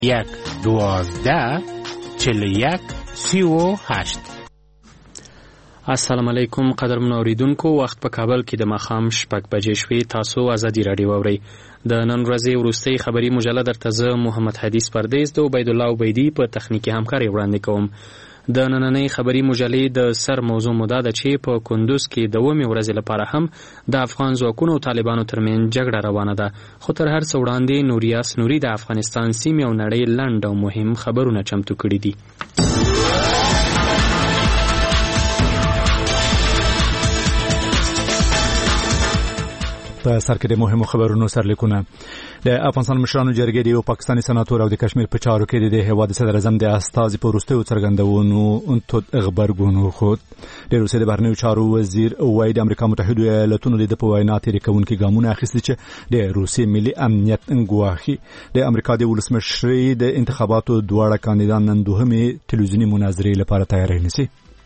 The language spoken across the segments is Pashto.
1-12-41-38. السلام علیکم قدرمنو اوریدونکو، وخت په کابل کې د ماښام 6 بجې شوې. تاسو ازادي راډیو واورئ. د نن ورځې وروستۍ خبري مجله درته زه محمد حدیث پردیس د عبید الله عبیدی په تخنیکي همکاري وړاندې کوم. د نننۍ خبري مجلې د سر موضوع مو دا ده چې په کندوز کې د 2مې ورځې لپاره هم د افغان ځواکونو او طالبانو ترمنځ جګړه روانه ده. خو تر هر څه وړاندې نوریاس نوري د افغانستان سیمې او نړۍ لنډ او مهم خبرونه چمتو کړي دي. په سر کې د مهمو خبرونو سرلیکونه. د افغانستان مشرانو جرګې د یو پاکستاني سناتور او د کشمیر په چارو کې د هیواد صدر اعظم د استازي په وروستیو څرګندونو غبرګون وښود. د روسیې د بهرنیو چارو وزیر وایي د امریکا متحده ایالاتونو د په وینا تېرې کوونکي ګامونه اخیستي چې د روسیې ملي امنیت ګواښي. د امریکا د ولسمشرۍ د انتخاباتو دواړه کاندیدان نن دوهمې تلویزیوني مناظرې لپاره تیاری نیسي.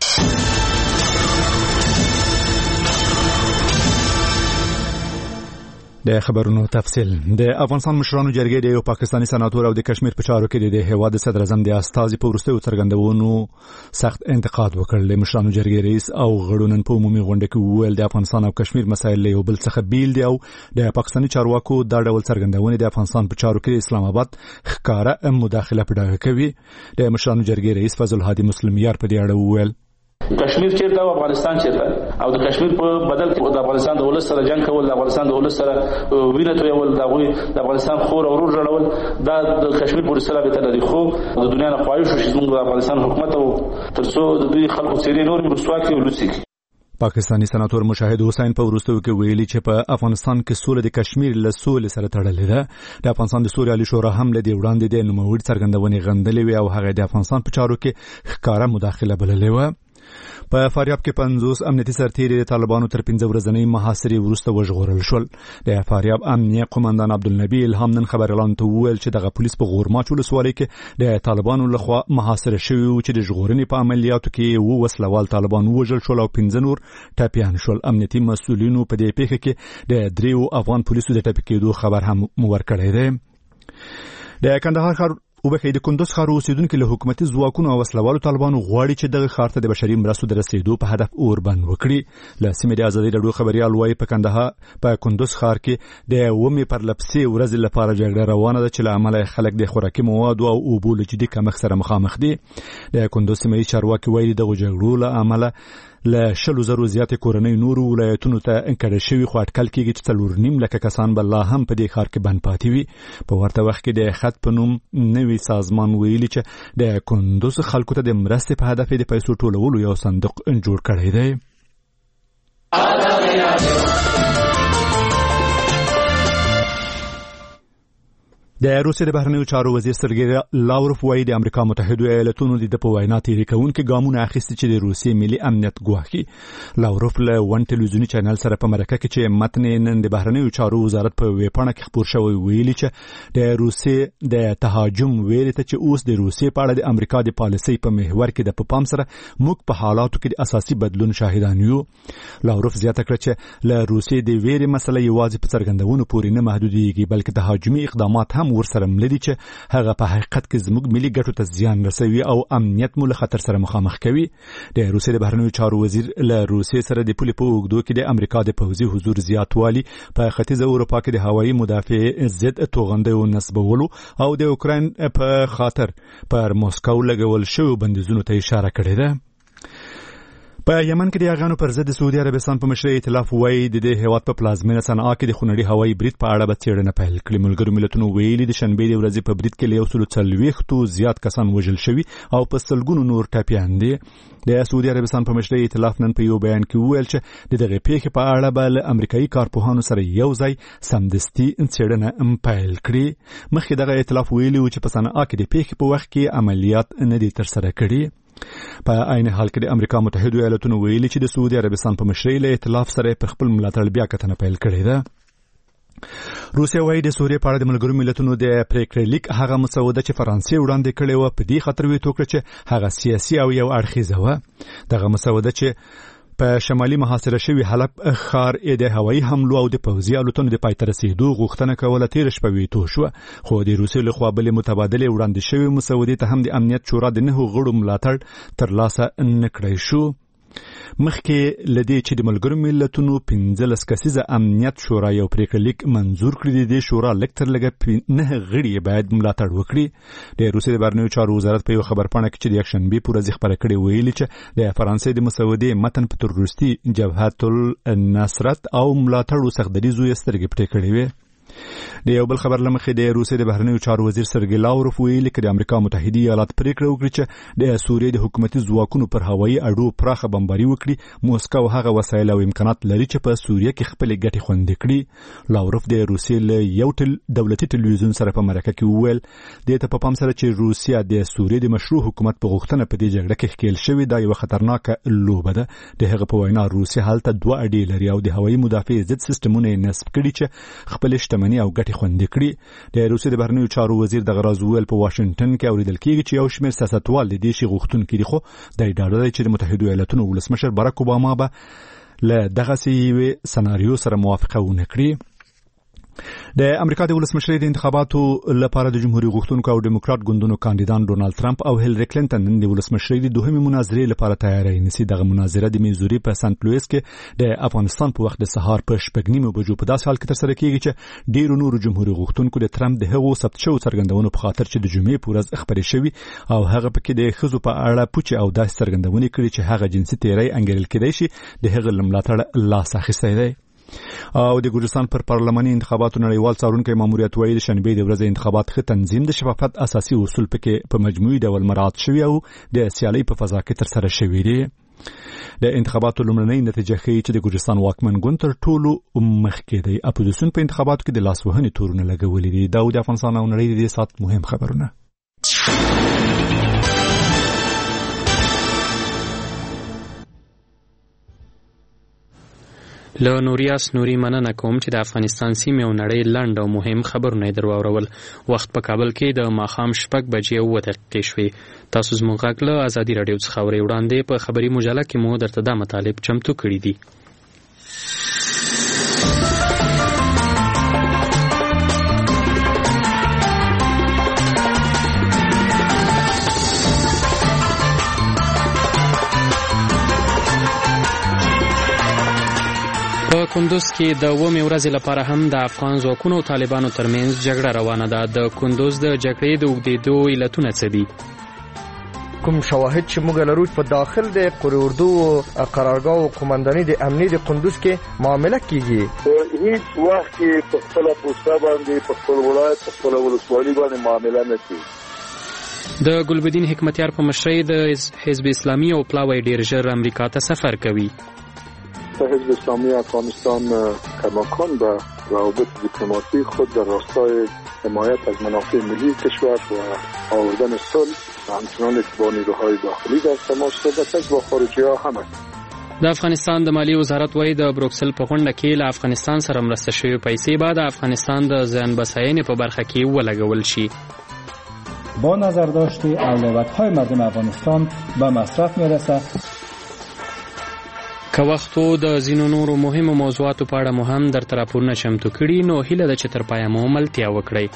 د خبرونو تفصیل. د افغانستان مشرانو جرګې د یو پاکستاني سناتور او د کشمیر په چارو کې د هیواد صدر اعظم د استازي په وروستیو څرګندونو سخت انتقاد وکړ. د مشرانو جرګې رئیس او غړو نن په عمومي غونډه کې وویل د افغانستان او کشمیر مسایل له یو بل څخه بیل دي او د پاکستاني چارواکو دا ډول څرګندونې د افغانستان په چارو کې اسلام آباد ښکاره مداخله پډه کوي. د مشرانو جرګې رئیس فضل هادي مسلمیار په دې اړه وویل کشمیر چیرته او افغانستان چیرته او د کشمیر په بدل کې د افغانستان د ولس سره جنگ کول، د افغانستان د ولس سره وینه تویول، د افغانستان خور او ورور جوړول دا د کشمیر پورې سره به تل دي. خو د دنیا نه خواهش شي چې د افغانستان حکومت او ترڅو د دوی خلکو سیري نور رسوا کوي ولسی. پاکستاني سناتور مشاهد حسین په وروستیو کې ویلي چې په افغانستان کې سوله د کشمیر له سولې سره تړلې ده. د افغانستان د سولې عالی شورا هم له دې وړاندې د نوموړي څرګندونې غندلې وي او هغه د افغانستان په چارو کې ښکاره مداخله بللې و. په فاریاب کې 50 امنیتي سرتیري د طالبانو تر 15 ورځنۍ محاصرې وروسته وژغورل شول. د فاریاب امنیه قومندان عبدالنبی الهام نن خبر اعلان ته وویل چې دغه پولیس په غورماچ ولسوالۍ کې د طالبانو لخوا محاصره شوي وو چې د ژغورنې په عملیاتو کې وسلوال طالبان وژل شول او 15 نور ټپیان شول. امنیتي مسؤلینو په دې پیښه کې د 3 افغان پولیسو د ټپي کېدو خبر هم ورکړی دی. د کندهار ښار د کندوز ښار اوسیدونکو له حکومتي ځواکونو او وسلوالو طالبانو غواړي چې دغه ښار ته د بشري مرستو د رسیدو په هدف اوربند وکړي. له سیمې د ازادي راډیو خبريال وایي په کندوز ښار کې د 1مې پرلپسې ورځې لپاره جګړه روانه ده چې له امله خلک د خوراکي موادو او اوبو له جدي کمښت سره مخامخ دي. د کندوز سیمې چارواکي وایي دغه جګړو له امله له 100,000 زیاتې کورنۍ نورو ولایتونو ته انکړې شوي، خو اټکل کېږي چې 4.5 لکه کسان به لا هم په دې ښار کې بند پاتې وي. په ورته وخت کې د خط په نوم نوي سازمان ویلي چې د کندوز خلکو ته د مرستې په هدف د پیسو ټولولو یو صندوق جوړ کړی دی. د روسیې د بهرنیو چارو وزیر سرګی لاوروف وایي د امریکا متحده ایالاتونو د په وینا تېرې کوونکي ګامونه اخیستي چې د روسیې ملي امنیت ګواښي. لاوروف له ون ټلویزیوني چینل سره په مرکه کې چې متن نن د بهرنیو چارو وزارت په ویبپاڼه کې خپور شوی ویلي چې د روسیې د تهاجم ویلي ته چې اوس د روسیې په اړه د امریکا د پالیسۍ په محور کې د پام سره موږ په حالاتو کې د اساسي بدلون شاهدان یو. لاوروف زیاته کړه چې له روسیې د ویرې مسله یوازې په څرګندونو پورې نه محدودېږي بلکې تهاجمي اقدامات هم ورسره ملدي چې هغه په حقیقت کې زموږ ملي ګټو ته زیان رسوي او امنیت مو له خطر سره مخامخ کوي. د روسیې د بهرنیو چارو وزیر له روسیې سره د پولې په اوږدو کې د امریکا د پوځي حضور زیاتوالي، په ختیځه اروپا کې د هوایي مدافع ضد توغندیو نصبولو او د اوکراین په خاطر پر موسکو لګول شوی بندیزونو ته اشاره کړې ده. په یمن کې د افغانو پر ضد سعودي عربستان په مشرۍ ائتلاف وایي د دې هیواد په پلازمینه صنعا کې د خونړي هوایي برید په اړه به څېړنه پیل کړي. ملګرو ملتونو ویلي د شنبې د ورځې په برید کې له 140 زیات کسان وژل شوي او په سلګونو نور ټپیان دي. د سعودي عربستان په مشرۍ ائتلاف نن په یو بیان کې وویل چې دغه پیښې په اړه به له امریکایي کارپوهانو سره یو ځای سمدستي څېړنه پیل کړي. مخکې دغه ائتلاف ویلي و چې په صنعا کې د پیښې په وخت کې عملیات نه دي ترسره کړي. په عین حال کې د امریکا متحده ایالاتونو ویلي چې د سعودي عربستان په مشرۍ له ائتلاف سره پر خپل ملاتړ بیا کتنه پیل کړې ده. روسیه وايي د سوریې په اړه د ملګرو ملتونو د پریکړې لیک هغه مسوده چې فرانسې وړاندې کړې و په دې خاطر وی توکړه چې هغه سیاسي او یو اړخیزه و. دغه مسوده چې په شمالي محاصره شوی حلب ښار د هوایي حملو او د پوځي الوتنو د پای ته رسیدو غوښتنه کوله تیر شپه ویتو شو، خو د روسیې لخوا بلې متبادلې وړاندې شوې مسودې ته هم د امنیت شورا د 9 غړو ملاتړ ترلاسه نه کړی شو. مخکې لدې چې د ملګرو ملتونو 15 کسیزه امنیت شورا یو پریکړه لیک منزور کړی دی، شورا لکتر لګه 9 غړي باید ملاتړ وکړي. د روسیې د بهرنیو چارو وزارت په یو خبرپاڼه کې چې د یکشنبه په ورځ خبره کړې ویلي چې د فرانسې د مسودې متن په تروریستي جبهت النصرت او ملاتړو سختدریزو سترګې پټې کړې وي. د یو بل خبر لمخې د روسیې د بهرنیو چارو وزیر سرګی لاوروف ویلي چې د امریکا متحده ایالات پریکړه وکړه چې د سوریې د حکومتي ځواکونو پر هوایي اډو پراخه بمباري وکړي. موسکو هغه وسایل او امکانات لري چې په سوریه کې خپل ګټې خوندي کړي. لاوروف د روسیې له یو دولتي تلویزیون سره په مرکه کې وویل د ته په پام سره چې روسیا د سوریې د مشروع حکومت په غوښتنه په دې جګړه کې ښکیل شوی دا یو خطرناکه لوبه ده. د هغه په وینا روسیا هلته 2 اډې لري او د هوایي مدافع ضد سیستمونه نصب کړي چې خپل شتمنۍ او ګټې خوندي کړي. د روسیې د بهرنیو چارو وزیر د غراز ویل په واشنگټن کې اوریدل کېږي چې یو شمېر سیاستوال د دې شی غوښتونکي دي، خو د ډاډه دی چې د متحده ایالاتونو ولسمشر باراک اوباما به له دغه سناریو سره موافقه ونه کړي. د امریکا د ولسمشرۍ د انتخاباتو لپاره د جمهوریت غوښتونکو او ډیموکرات ګوندونو کاندیدان ډونالد ټرمپ او هیلری کلینټن د ولسمشرۍ د دوهمې مناظرې لپاره تیاری نیسي. دغه مناظره د میزوري په سنت لویس کې د افغانستان په وخت د سهار په 9:30 بجو په داسې حال کې ترسره کیږي چې ډیرو نورو جمهوریت غوښتونکو د ټرمپ د هغو ثبت شوو څرګندونو په خاطر چې د جمعې په ورځ خبرې شوي او هغه پکې د ښځو په اړه پوښتنه او داسې څرګندونې کړې چې هغه جنسي تیری انګیرل کېدای شي د هغه ملاتړ لاس اخیستی دی. او د ګورستان پر پارلماني انتخاباتو نړیوال څارونکي ماموریت وایي د شنبه د ورځې انتخابات ښه تنظیم د شفافیت اساسي اصول پکې په مجموعي ډول مراعات شوي او د سیالي په فضا کې ترسره شوي دي. د انتخاباتو لومړنۍ نتیجه ښیي چې د ګورستان واکمن ګوند تر ټولو مخکې دی. اپوزیسیون په انتخاباتو کې د لاسوهنې تورونه لګولي دي. دا د افغانستان او نړۍ د دې سات مهم خبرونه. له نوریاس نوري مننه کوم چې د افغانستان سیمې او نړۍ لنډ او مهم خبرونه درواورول. وخت په کابل کې د ماښام 6:09 شوې. تاسو زموږ غږ له ازادي رادیو څخه اورئ. وړاندې په خبري مجله کې مو درته دا مطالب چمتو کړي دي. په کندوز کې د 9 ورځې لپاره هم د افغان ځواکونو او طالبانو ترمنځ جګړه روانه ده. د کندوز د جګړې د اوږدېدو علتونه څه دي؟ کوم شواهد چې موږ لرو په داخل د قوه اردو قرارګاه او قومنداني د امنیت د کندوز کې معامله کیږي. هیڅ وخت کې په خپل پوسټه باندې په خپل ولایت په خپل ولسوالۍ باندې معامله نه کیږي. د ګلبدین حکمتیار په مشرۍ د حزب اسلامي او پلاوی ډیر ژر امریکا ته سفر کوي. حزب اسلامی افغانستان کماکان به روابط دیپلماسی خود در راستای حمایت از منافع ملی کشور و آوردن صلح همچنان با نیروهای داخلی در تماس صحبت با خارجی ها هم است. د افغانستان د مالی وزارت وایي د بروکسل په غونډه کې له افغانستان سره مرسته شوې پیسې بعد افغانستان د زیان بسایانې په برخه کې ولګول شي. با نظرداشت اولویت‌های مردم افغانستان به مصرف میرسه. که وختو د ځینو نورو مهمو موضوعاتو په اړه مو هم درته راپورونه چمتو کړي، نو هیله ده چې تر پایه مو ملتیا وکړئ.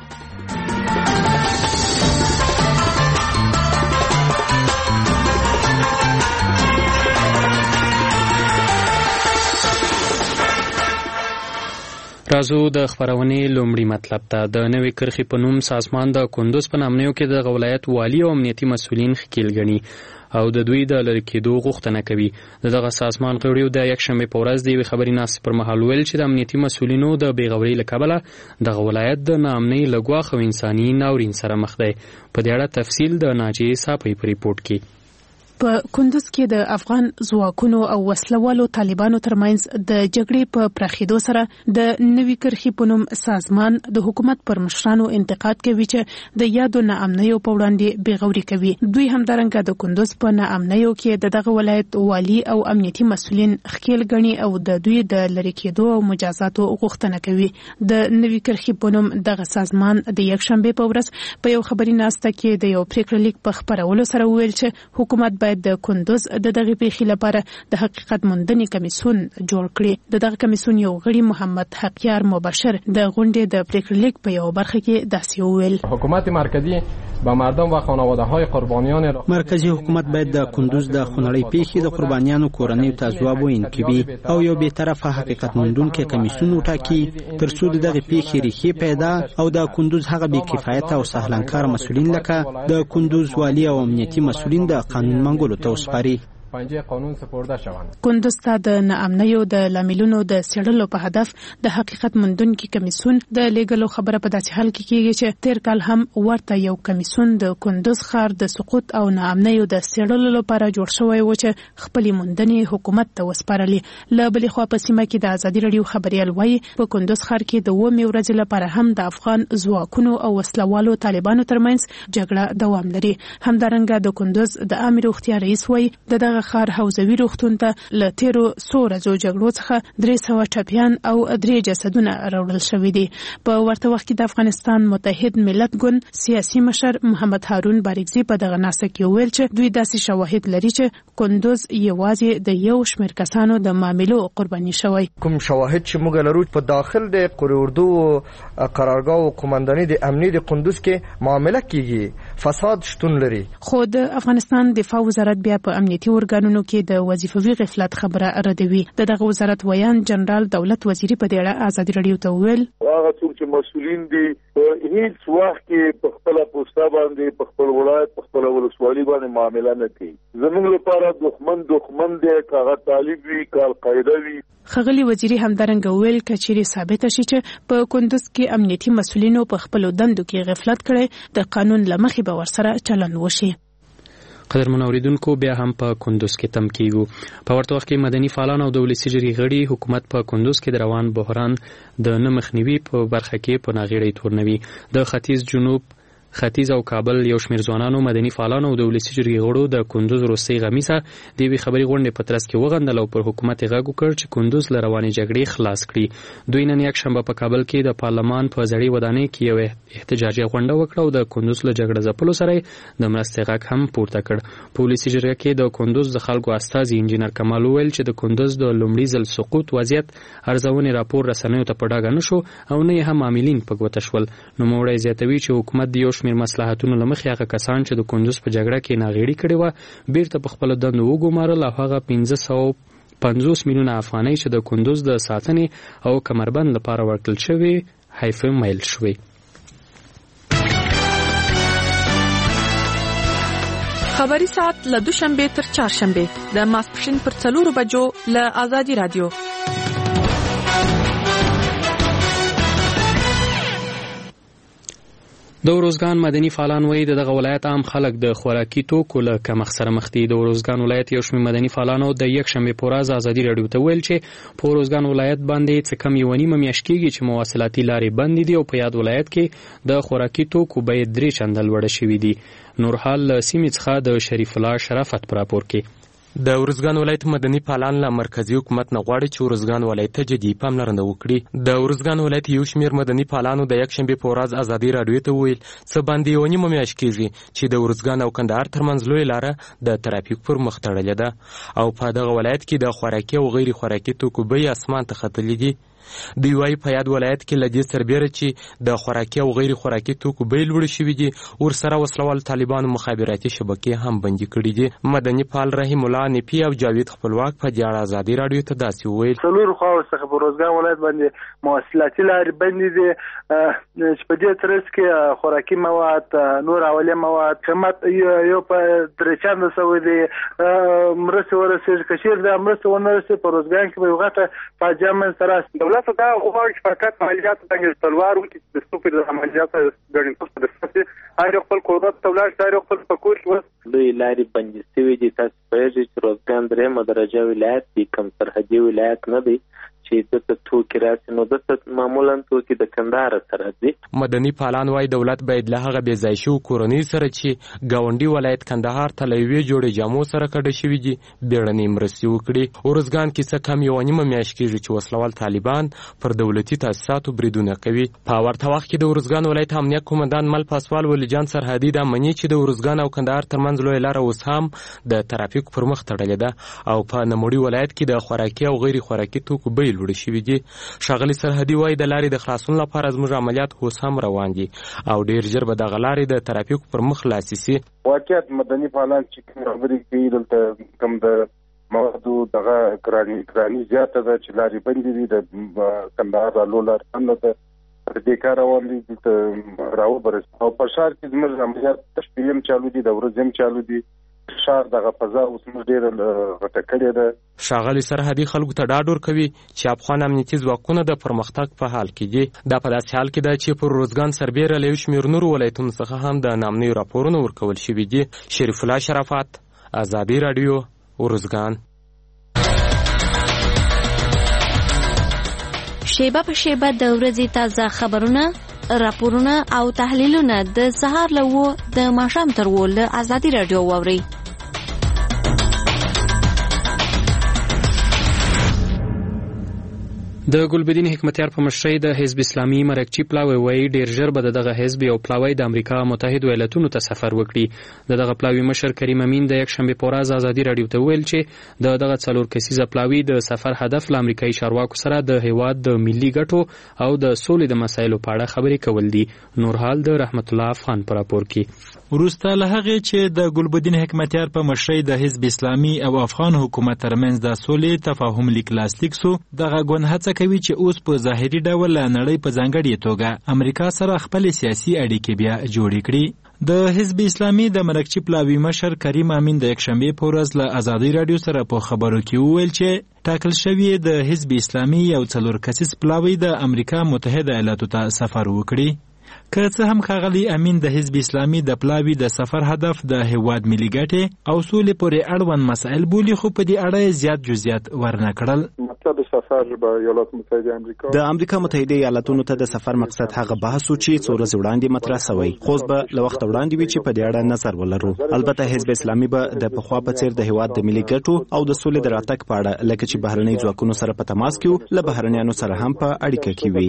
راځو د خبرونې لومړی مطلب ته. د نوې کرښې په نوم سازمان د کندوز په نامنیو کې د ولایت والی او امنیتي مسؤلین ښکیل ګڼي او د دوی د لرې کېدو غوښتنه کوي. دغه سازمان غړیو د یکشنبه په ورځ د یوې خبري ناستې پر مهال ویل چې د امنیتي مسؤلینو د بېغورۍ له کبله دغه ولایت د ناامنۍ له ګواښ او انساني ناورین سره مخ دی. په دې اړه تفصیل د ناجیې صافۍ په ریپورت کې. په کندوز کې د افغان ځواکونو او وسلوالو طالبانو ترمنځ د جګړې په پراخېدو سره د نوې کرښې په نوم سازمان د حکومت پر مشرانو انتقاد کوي چې د یادو ناامنیو په وړاندې بېغوري کوي. دوی همدارنګه د کندوز په ناامنیو کې دغه ولایت والی او امنیتي مسؤلین ښکیل ګڼي او د دوی د لرې کېدو او مجازاتو غوښتنه کوي. د نوې کرښې په نوم دغه سازمان د یکشنبه په ورځ په یو خبري ناسته کې د یو پریکړه لیک په خپرولو سره ویل چې حکومت باید د کندوز د دغه پیښې لپاره د حقیقت موندنې کمیسیون جوړ کړي. د دغه کمیسیون یو غړي محمد حقیار مبشر د غونډې د پریکړې لیک په یو برخه کې داسې وویل: حکومت مرکزی با مردم و خانواده‌های قربانیان مرکزی حکومت باید د کندوز د خونړۍ پیښې د قربانیانو کورنیو ته ځواب ویونکی وي او یو بی‌طرفه حقیقت موندونکی کمیسیون وټاکي ترڅو د دغه پیښې ریښې پیدا او د کندوز هغه بې کفایته او سهلانکار مسؤلین لکه د کندوز والی او امنیتي مسؤلین د قانون منګولو ته وسپاري. پنجه قانون سپرده شوند. کندوز ته د ناامنیو د لاملونو د څېړلو په هدف د حقیقت موندونکي کمیسیون د لیږلو خبره په داسې حال کې کېږي چې تیر کال هم ورته یو کمیسیون د کندوز ښار د سقوط او ناامنیو د څېړلو لپاره جوړ شوی و چې خپلې موندنې حکومت ته وسپارلې. له بلې خوا په سیمه کې د ازادي راډیو خبریال وایي په کندوز ښار کې د 9 ورځې لپاره هم د افغان ځواکونو او وسلوالو طالبانو ترمنځ جګړه دوام لري. همدارنګه د کندوز د عامه روغتیا رئیس وایي د خار حوزوي روغتون ته له تیرو څو ورځو جګړو څخه 300 ټپیان او 3 جسدونه راوړل شوي دي. په ورته وخت کې د افغانستان متحد ملت ګوند سیاسي مشر محمد هارون باریکزي په دغه ناسه کې ویل چې دوی داسې شواهد لري چې کندوز یوازې د یو شمېر کسانو د معاملو قرباني شوی. کوم شواهد چې موږ لرو په داخل د قوریردو قرارګاه او قومندانۍ د امنیت د کندوز کې معامله کیږي فساد شتون لري. خو د افغانستان دفاع وزارت بیا په امنیتي ورګانونو کې د وظیفوي غفلت خبره ردوي. دغه وزارت ویان جنرال دولت وزیری په دې اړه ازادي راډیو ته ویل: هغه څوک چې مسؤلین دي هیڅ وخت کې په خپل پوسټه باندې په خپل ولایت په خپل ولسوالۍ باندې معامله نه کوي. زموږ لپاره دښمن دی کاغه طالب وي کال قاعده وي. خغلی وزیری همدارنګه ویل کچېرې ثابت شي چې په کندوز کې امنیتي مسؤلینو په خپل دندو کې غفلت کړي د قانون لمخې به ورسره چلند وشي. قدرمن اوریدونکو بیا هم په کندوز کې تم کیږو. په ورته وخت کې مدني فعالان او د ولسي جرګې غړي حکومت په کندوز کې د روان بحران د نه مخنیوي په برخه کې په ناغېړۍ تورنوي. د ختیځ او کابل یو شمېر ځوانانو مدني فعالانو او د ولسي جرګې غړو د کندوز وروستۍ غمیزه د یوې خبري غونډې په ترڅ کې وغندل او پر حکومت یې غږ وکړ چې کندوز له روانې جګړې خلاص کړي. دوی نن یکشنبه په کابل کې د پارلمان په زړې ودانۍ کې یو احتجاجي غونډه وکړه او د کندوز له جګړه ځپلو سره د مرستې غږ هم پورته کړ. په ولسي جرګه کې د کندوز د خلکو استازي انجینر کمال وویل چې د کندوز د لومړي ځل سقوط وضعیت ارزونې راپور رسنیو ته په ډاګه نه شو او نه یې هم عاملین په ګوته شول. نوموړی زیاتوي چې حکومت د یو شمېر مصلحتونو لمخې هغه کسان چې د کندوز په جګړه کې ناغېړي کړې وه بیرته په خپلو دندو وګومارل او هغه 550 میلیونه افغانۍ چې د کندوز د ساتنې او کمربند لپاره ورکړل شوې حیف میل شوې. خبری ساعت له دوشنبه تر چهارشنبه د ماسپښین پر 4 بجو له آزادي رادیو. د ورزګان مدني فعالان وایي دغه ولایت عام خلک د خوراکي توکو له کمښت سره مخ دي. د ورزګان ولایت یو شمېر مدني فعالانو د یکشنبه په ورځ ازادي راډیو ته ویل چې په ورزګان ولایت باندې څه کم 1.5 میاشت کېږي چې مواصلاتي لارې بندې دي او په یاد ولایت کې د خوراکي توکو بیې 3 چنده لوړه شوې دي. نورحال سیمې څخه د شریف الله شرافت پر راپور کې. د ورزګان ولایت مدني فعالان له مرکزی حکومت نه غواړي چې ورزګان ولایت ته جدي پاملرنه وکړي. د ورزګان ولایت یو شمېر مدني فعالانو د یکشنبه په ورځ ازادي راډیو ته ویل څه باندې 1.5 میاشت کېږي چې د ورزګان او کندهار ترمنځ لوی لاره د ترافیک پر مخ تړلې ده او په دغه ولایت کې د خوراکي او غیر خوراکي توکو بیې اسمان ته ختلې دي. دوی وايي په یاد ولایت کې لدې سربېره چې د خوراکي او غیر خوراکي توکو بیې لوړې شوې دي ورسره وسلوال طالبانو مخابراتي شبکې هم بندي کړي دي. مدني فعال رحیم الله نپی او جاوید خپلواک په دې اړه ازادي راډیو ته داسې وویل: څلور خواو څخه په ورزګان ولایت باندې مواصلاتي لارې بندې دي چې په دې ترڅ کې خوراکي مواد نور اولیه مواد قیمت یو په 3 چنده سوی دي. مرستې ورسېږي که چېرې دا مرستې ونه رسېږي په ورزګان کې به یو غټه فاجعه منځته راسي. دولت دا غواړي چې فقط مالیات باندې تلوار وکړي چې د سپیر د عملیات ګڼې پوسټ د ساتي هر خپل کورات ته ولاړ هر خپل پکور شو. دوی لارې بندې شوې دي. تاسو پوهېږئ چې روزګان 3 درجه ولایت دی، کم سرحدي ولایت نه دی چې د توکي راځي نو د معمولا توکي د کندهار سره دي. مدني فعالان وايي دولت باید له هغه بې ځای شوو کورنۍ سره چې ګاونډي ولایت کندهار ته له یوې جوړې جامو سره کډه شوي دي بیړنۍ مرستې وکړي. ارزګان کې څه کم 1.5 میاشت کېږي چې وسلوال طالبان پر دولتي تاسیساتو بریدونه کوي. په ورته وخت کې د ارزګان ولایت امنیه قومندان مل پاسوال ولی جان سرحدي د منی چې د ارزګان او کندهار ترمنځ لوی لار اوس هم د ترافیک پر مخ تړلې ده او په نموړي ولایت کې د خوراکي او غیر خوراکي توکو بیې لوړې شوي دي. ښاغلي سرحدي وایي د لارې د خلاصون لپاره زموږ عملیات اوس هم روان دي او ډیر ژر به دغه لارې د ترافیک پر مخ خلاصې سي. واقعیت مدني فعالان چې خبرې کوي دلته کوم د موادو دغه ګراني زیاته ده چې لارې بندې دي د کندهار لولار نه ده پر دې کار روان دي د راوبرس او په شهر کې زموږ عملیات تشکیل چالو دي د ورځم چالو دي شهر دغه فضا اوس موږ ډېر غټه کړې ده. ښاغلي سرحدي خلکو ته ډاډ ورکوي چې افغان امنیتي ځواکونه د پرمختګ په حال کې دي. دا په داسې حال کې ده چې پر ارزګان سربیره له یو شمېر نورو ولایتونو څخه هم د نامنیو راپورونه ورکول شوي دي. شریف الله شرافت، ازادي راډیو، ارزګان. شیبه په شیبه د ورځې تازه خبرونه، راپورونه او تحلیلونه د سهار له 9 د ماښام تر 10 له ازادي راډیو واورئ. د ګلبدین حکمتیار په مشرۍ د حزب اسلامي مرکچی پلاوی وایي ډیر ژر به دغه حزب یو پلاوی د امریکا متحده ایالاتونو ته سفر وکړي. دغه پلاوی مشر کریم امین د یک شنبه په ورځ ازادي راډیو ته ویل چې دغه 4 کسیزه پلاوی د سفر هدف له امریکایي چارواکو سره د هیواد د ملي ګټو او د سولې د مسایلو په اړه خبرې کول دي. نور حال د رحمت الله افغان پر راپور کې وروسته له هغې چې د ګلبدین حکمتیار په مشرۍ د حزب اسلامي او افغان حکومت ترمنځ د سولې تفاهم لیک لاسلیک سو، دغه ګوند هڅه کوي چې اوس په ظاهري ډول له نړۍ په ځانګړې توګه امریکا سره خپل سیاسي اړیکې بیا جوړې کړي. د حزب اسلامي د مرکچی پلاوی مشر کریم امین د یکشنبه په ورځ له ازادي راډیو سره په خبرو کې وویل چې ټاکل شوی د حزب اسلامي یو 4 کسیز پلاوی د امریکا متحده ایالاتو ته سفر وکړي. که څه هم ښاغلي امین د حزب اسلامي د پلاوی د سفر هدف د هیواد ملي ګټې او سولې پورې اړوند مسایل بولي، خو په دې اړه زیات جزئیات ورنه کړل. مطلب سفر به ایالات متحده امریکا د امریکا متحده ایالاتونو ته د سفر مقصد هغه بحث و چې 4 ورځې وړاندې مطرح شوی، خو به له وخت وړاندې وی چې په دې اړه نظر ولرو. البته حزب اسلامي به د پخوا په څیر د هیواد د ملي ګټو او د سولې د راتګ په اړه لکه چې بهرنۍ ځواکونو سره په تماس کې له بهرنیانو سره هم په اړیکه کې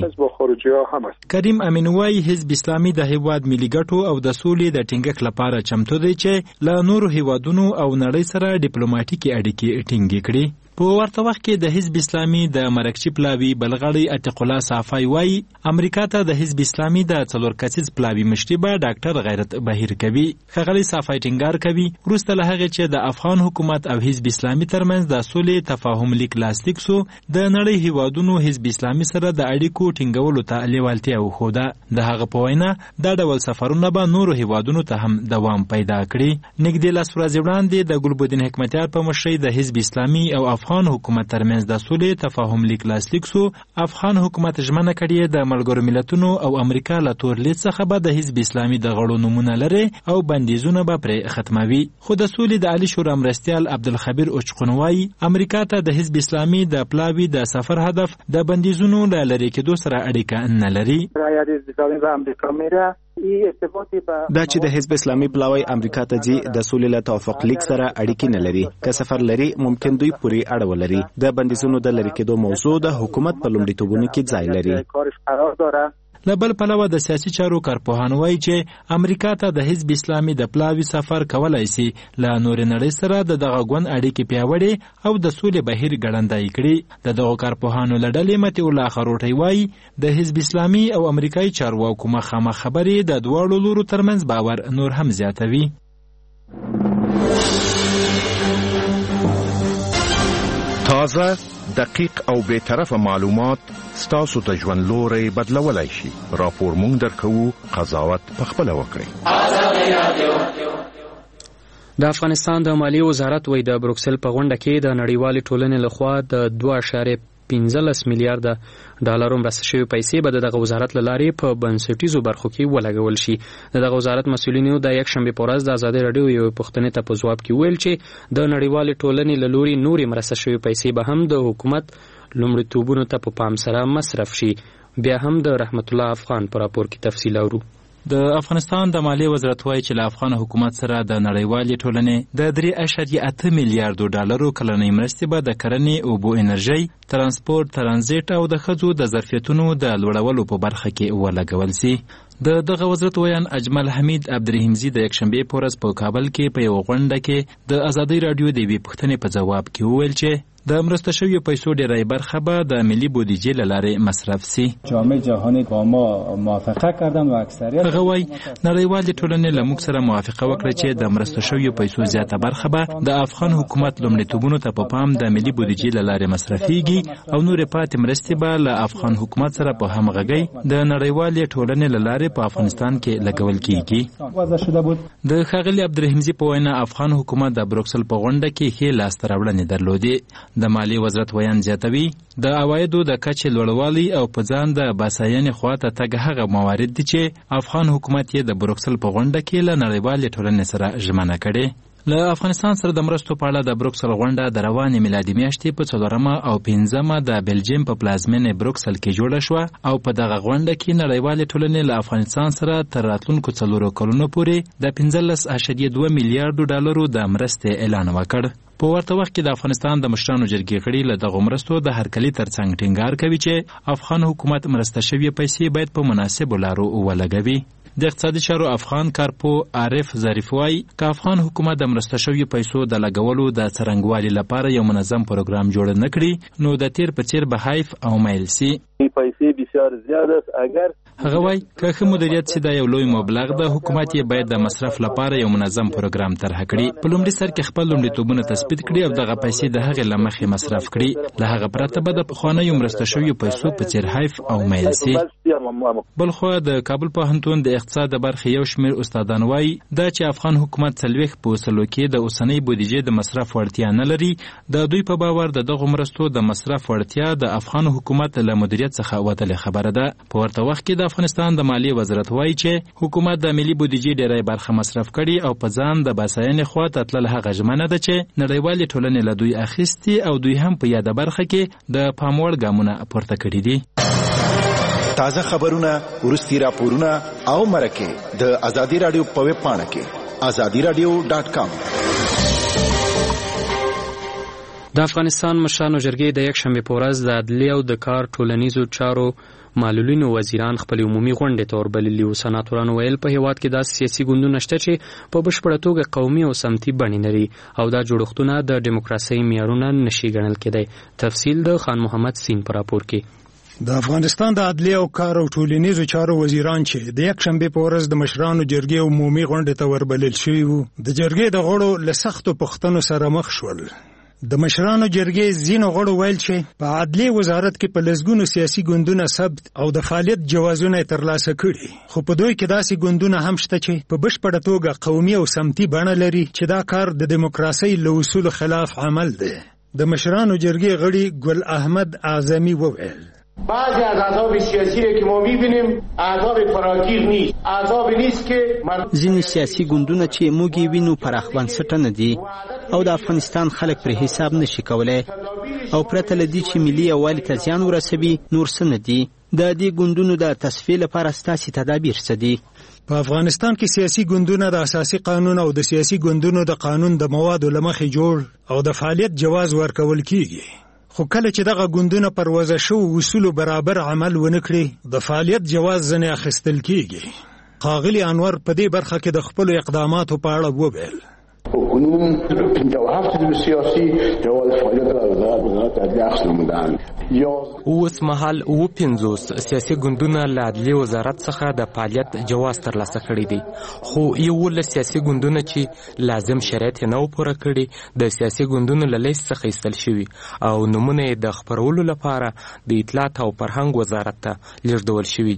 وي. کریم امین وايي حزب اسلامي د هیواد ملي ګټو او د سولې د ټینګښت لپاره چمتو دی چې له نورو هیوادونو او نړۍ سره ډیپلوماټیکي اړیکې ټینګې کړي. په ورته وخت کې د حزب اسلامي د مرکچی پلاوی بلغړی عتیق الله صافی وایي امریکا ته د حزب اسلامي د 4 کسیز پلاوی مشري به ډاکټر غیرت بهیر کوي. ښاغلي صافی ټینګار کوي وروسته له هغې چې د افغان حکومت او حزب اسلامي ترمنځ د سولې تفاهم لیک لاسلیک سو، د نړۍ هیوادونو حزب اسلامي سره د اړیکو ټینګولو ته لیوالتیا وښوده. د هغه په وینا دا ډول سفرونه به نورو هیوادونو ته هم دوام پیدا کړي. نږدې 10 ورځې وړاندې د ګلبدین حکمتیار په مشرۍ د حزب اسلامي او افغان حکومت ترمنځ د سولې تفاهم لیک لاسلیک سو. افغان حکومت ژمنه کړې د ملګرو ملتونو او امریکا له تورلید څخه به د حزب اسلامي د غړو نمونه لري او بندیزونه به پرې ختموي. خو د سولې د عالی شورا مرستیال عبدالخبیر اوچقنوای امریکا ته د حزب اسلامي د پلاوی د سفر هدف د بندیزونو له لرې کېدو سره اړیکه نه لري. دا چې د حزب اسلامي پلاوی امریکا ته ځي د سولې له توافق لیک سره اړیکې نه لري. که سفر لري ممکن دوی پورې اړه ولري. د بندیزونو د لرې کېدو موضوع د حکومت په لومړیتوبونو کې ځای لري. له بل پلوه د سیاسي چارو کارپوهان وایي چې امریکا ته د حزب اسلامي د پلاوی سفر کولای شي له نورې نړۍ سره د دغه ګوند اړیکې پیاوړې او د سولې بهیر ګړندی کړي. د دغو کارپوهانو له ډلې متي الله خروټی وایي د حزب اسلامي او امریکایي چارواکو مخامخ خبرې د دواړو لورو ترمنځ باور نور هم زیاتوي. تازه، دقیق او بی‌طرفه معلومات ستاسو د ژوند لوري بدلولای شي. راپور مونږ درکوو، قضاوت پخپله وکړئ. د افغانستان د مالیې وزارت وایي د بروکسل په غونډه کې د نړیوالې ټولنې لخوا د 15 میلیارډ ډالر مرسته شوی پیسې به دغه وزارت لارې په بنسټیزو برخو کې ولګول شي. دغه وزارت مسؤلینو د یک شنبه په ورځ د آزادي رادیو یو پوښتنې ته په جواب کې ویل چې د نړیوال ټولنې له لوري نورې مرسته شوی پیسې به هم د حکومت لومړیتوبونو ته په پام سره مصرف شي. بیا هم د رحمت الله افغان پر راپور کې تفصیل اورو. د افغانستان د مالیې وزارت وایي چې له افغان حکومت سره د نړیوالې ټولنې د 3.8 میلیارډ ډالرو کلنۍ مرستې به د کرنې، اوبو، انرژۍ، ترانسپورت، ترانزیت او د ښځو د ظرفیتونو د لوړولو په برخه کې ولګول سي. د دغه وزارت ویان اجمل حمید عبدالرحیمزي د یکشنبې په ورځ په کابل کې په یو غونډه کې د آزادۍ رادیو د یوې پوښتنې په ځواب کې وویل چې د مرسته شویو پیسو ډیری برخه به د ملي بودیجې له لارې مصرف سي. جامعه جهانی با ما موافقه کردن و اکثریت هغه وایي نړیوالې ټولنې له موږ سره موافقه وکړه چې د مرسته شویو پیسو زیاته برخه به د افغان حکومت لومړیتوبونو ته په پام د ملي بودیجې له لارې مصرفیږي او نورې پاتې مرستې به له افغان حکومت سره په همغږۍ د نړیوالې ټولنې له لارې په افغانستان کې لګول کیږي. د ښاغلي عبدالرحیمزي په وینا افغان حکومت د بروکسل په غونډه کې ښې لاسته راوړنې درلودې. د مالیې وزارت ویان زیاتوي د عوایدو د کچې لوړوالی او په ځان د باساینې خواته تګ هغه موارد دي چې افغان حکومت یې د بروکسل په غونډه کې له نړیوالې ټولنې سره ژمنه کړې. له افغانستان سره د مرستو په اړه د بروکسل غونډه د روانې میلادي میاشتې په 4 او 15 د بلجیم په پلازمینې بروکسل کې جوړه شوه او په دغه غونډه کې نړیوالې ټولنې له افغانستان سره تر راتلونکو 4 کلونو پورې د 15.2 میلیارډ ډالرو د مرستې اعلان وکړ. په ورته وخت کې د افغانستان د مشرانو جرګې غړي له دغه مرستو د هرکلي ترڅنګ ټینګار کوي چې افغان حکومت مرسته شوی پیسې باید په مناسبو لارو ولګوي. د اقتصادي چارو افغان کارپو عارف ظریف وایي که افغان حکومت د مرسته شویو پیسو د لګولو د څرنګوالي لپاره یو منظم پروګرام جوړ نه کړي نو د تیر په څیر به حیف او مایل سي. پیسې بسیار زیات است. اگر هغه وایي که ښه مدیریت سي دا یو لوی مبلغ د حکومت یې باید د مصرف لپاره یو منظم پروګرام طرح کړي. په لومړي سر کې خپل لومړیتوبونه تثبیت کړي او دغه پیسې د هغې له مخې مصرف کړي. له هغه پرته به د پخوانیو مرسته شویو پیسو په څیر حیف او مایل سي. بلخوا د کابل پوهنتون د اقتصاد د برخې یو شمېر استادان وایي دا چې افغان حکومت 40% کې د اوسنۍ بودیجې د مصرف وړتیا نه لري. د دوی په باور د دغو مرستو د مصرف وړتیا د افغان حکومت له مدیریت څخه وتلې خبره ده. په ورته وخت کې د افغانستان د مالیې وزارت وایي چې حکومت د ملي بودیجې ډیری برخه مصرف کړي او په ځان د باساینې خواته تلل هغه ژمنه ده چې نړیوالې ټولنې له دوی اخیستي او دوی هم په یاده برخه کې د پاموړ ګامونه پورته کړي دي. تازه خبرونه، ورستي راپورونه او مرکه د آزادي رادیو په ویب پاڼه کې azadiradio.com. د افغانستان مشرانو جرګې د یک شنبه په ورځ د عدلیې او د کار ټولنیزو چارو معلولینو وزیران خپل عمومي غونډې ته وربللي وو. سناتورانو ویل په هیواد کې داسې سیاسي ګوندونه شته چې په بشپړه توګه قومي او سمتي بڼې لري او دا جوړښتونه د ډیموکراسۍ معیارونه نشي ګڼل کېدی. تفصیل د خان محمد سین په راپور کې. د افغانستان د عدلیې او کار او ټولنیزو چارو وزیران چې د یک شنبه په ورځ د مشرانو جرګې عمومي غونډې ته وربلل شوي وو د جرګې د غړو له سختو پوښتنو سره مخ شول. د مشرانو جرګې ځینو غړو ویل چې په عدلیې وزارت کې په لسګونو سیاسي ګوندونه ثبت او د فعالیت جوازونه ترلاسه کړي خو په دوی کې داسې ګوندونه هم شته چې په بشپړه توګه قومي او سمتي بڼه لري چې دا کار د دیموکراسۍ له اصولو خلاف عمل دی. د مشرانو جرګې غړي ګل احمد اعظمي وویل بعضی از احزاب سیاسی که ما می‌بینیم احزاب فراگیر نیست، احزاب نیست که ځینې سیاسي ګوندونه چې موږ یې وینو پراخ بنسټه نه دي او د افغانستان خلک پر حساب نشي کولای او پرته له دې چې ملي یووالي ته زیان ورسوي نور څه نه دي. د دې ګوندونو د تصفیې لپاره ستاسې تدابیر څه دي؟ په افغانستان کې سیاسي ګوندونه د اساسي قانون او د سیاسي ګوندونو د قانون د موادو له مخې جوړ او د فعالیت جواز ورکول کیږي. خو کله چې دغه ګوندونه پر وضع شوو اصولو برابر عمل ونه کړي د فعالیت جواز ځنې اخیستل کیږي. ښاغلي انور په دې برخه کې د خپلو اقداماتو په اړه وویل کنون 57 سیاسی جواز فعالیت را وزارت عدلیه اخیستل. اوس مهال 50 سیاسي ګوندونه له عدلیې وزارت څخه د فعالیت جواز ترلاسه کړی دی خو 11 سیاسي ګوندونه چې لازم شرایط نه و پوره کړي د سیاسي ګوندونو له لیست څخه ایستل شوي او نومونه د خپرولو لپاره د اطلاعات او فرهنګ وزارت ته لیږدول شوي دي.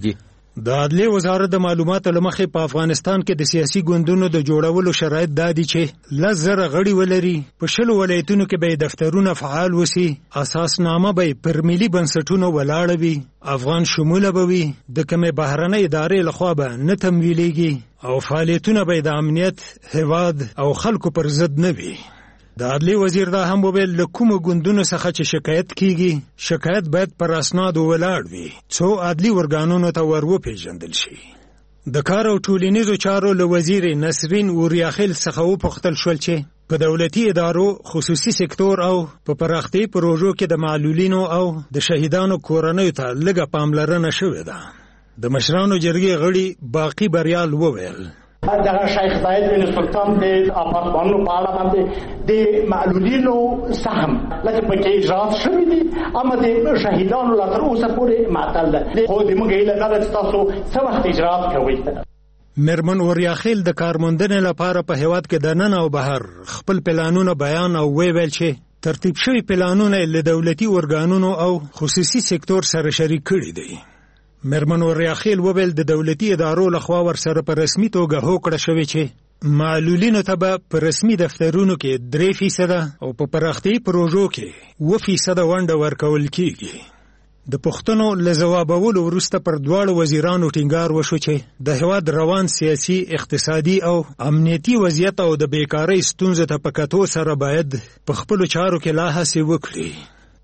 د عدلیې وزارت د معلوماتو له مخې په افغانستان کې د سیاسي ګوندونو د جوړولو شرایط دا دي چې 10,000 غړي ولري، په 10 ولایتونو کې به دفترونه فعال وسی، اساسنامه به پر ملي بنسټونو ولاړه وي، افغان شموله به وي، د کومې بهرنۍ ادارې لخوا به نه تمویلېږي او فعالیتونه به د امنیت، هیواد او خلکو پر ضد نه وي. د عدلیې وزیر دا هم وویل له کومو ګوندونو څخه چې شکایت کیږي، شکایت باید پر اسنادو ولاړ وي څو عدلي ورګانونو ته ور وپېژندل شي. د کار او ټولنیزو چارو له وزیر نسرین اوریاخیل څخه وپوښتل شول چې په دولتي ادارو، خصوصي سکتور او په پراختي پروژو کې د معلولینو او د شهیدانو کورنیو ته لږه پاملرنه شوې ده. د مشرانو جرګې غړي باقي بریال وویل دغه شیخ سعید بن سلطان د اپارتمانونو په اړه باندې د معلولینو سهم لکه پکې اجرات شوی دي، اما د شهیدانو لا تر اوسه پورې معطل ده. خو د موږ هیله ده چې تاسو څه وخت اجرات کوئ. میرمن اوریاخیل د کارموندنې لپاره په هیواد کې د نن او بهر خپل پلانونه بیان او ویل چې ترتیب شوی پلانونه له دولتي ارګانونو او خصوصي سکتور سره شریک کړي دي. میرمن اوریاخیل وویل د دولتي ادارو لخوا ورسره په رسمي توګه هوکړه شوې چې معلولینو ته به په رسمي دفترونو کې 3% او په پراختي پروژو کې 2% ونډه ورکول کیږي. د پښتنو له ځوابولو وروسته پر دواړو وزیرانو ټینګار وشو چې د هیواد روان سیاسي، اقتصادي او امنیتي وضعیت او د بیکارۍ ستونزو ته په کتو سره باید په خپلو چارو کې لا هڅې وکړي.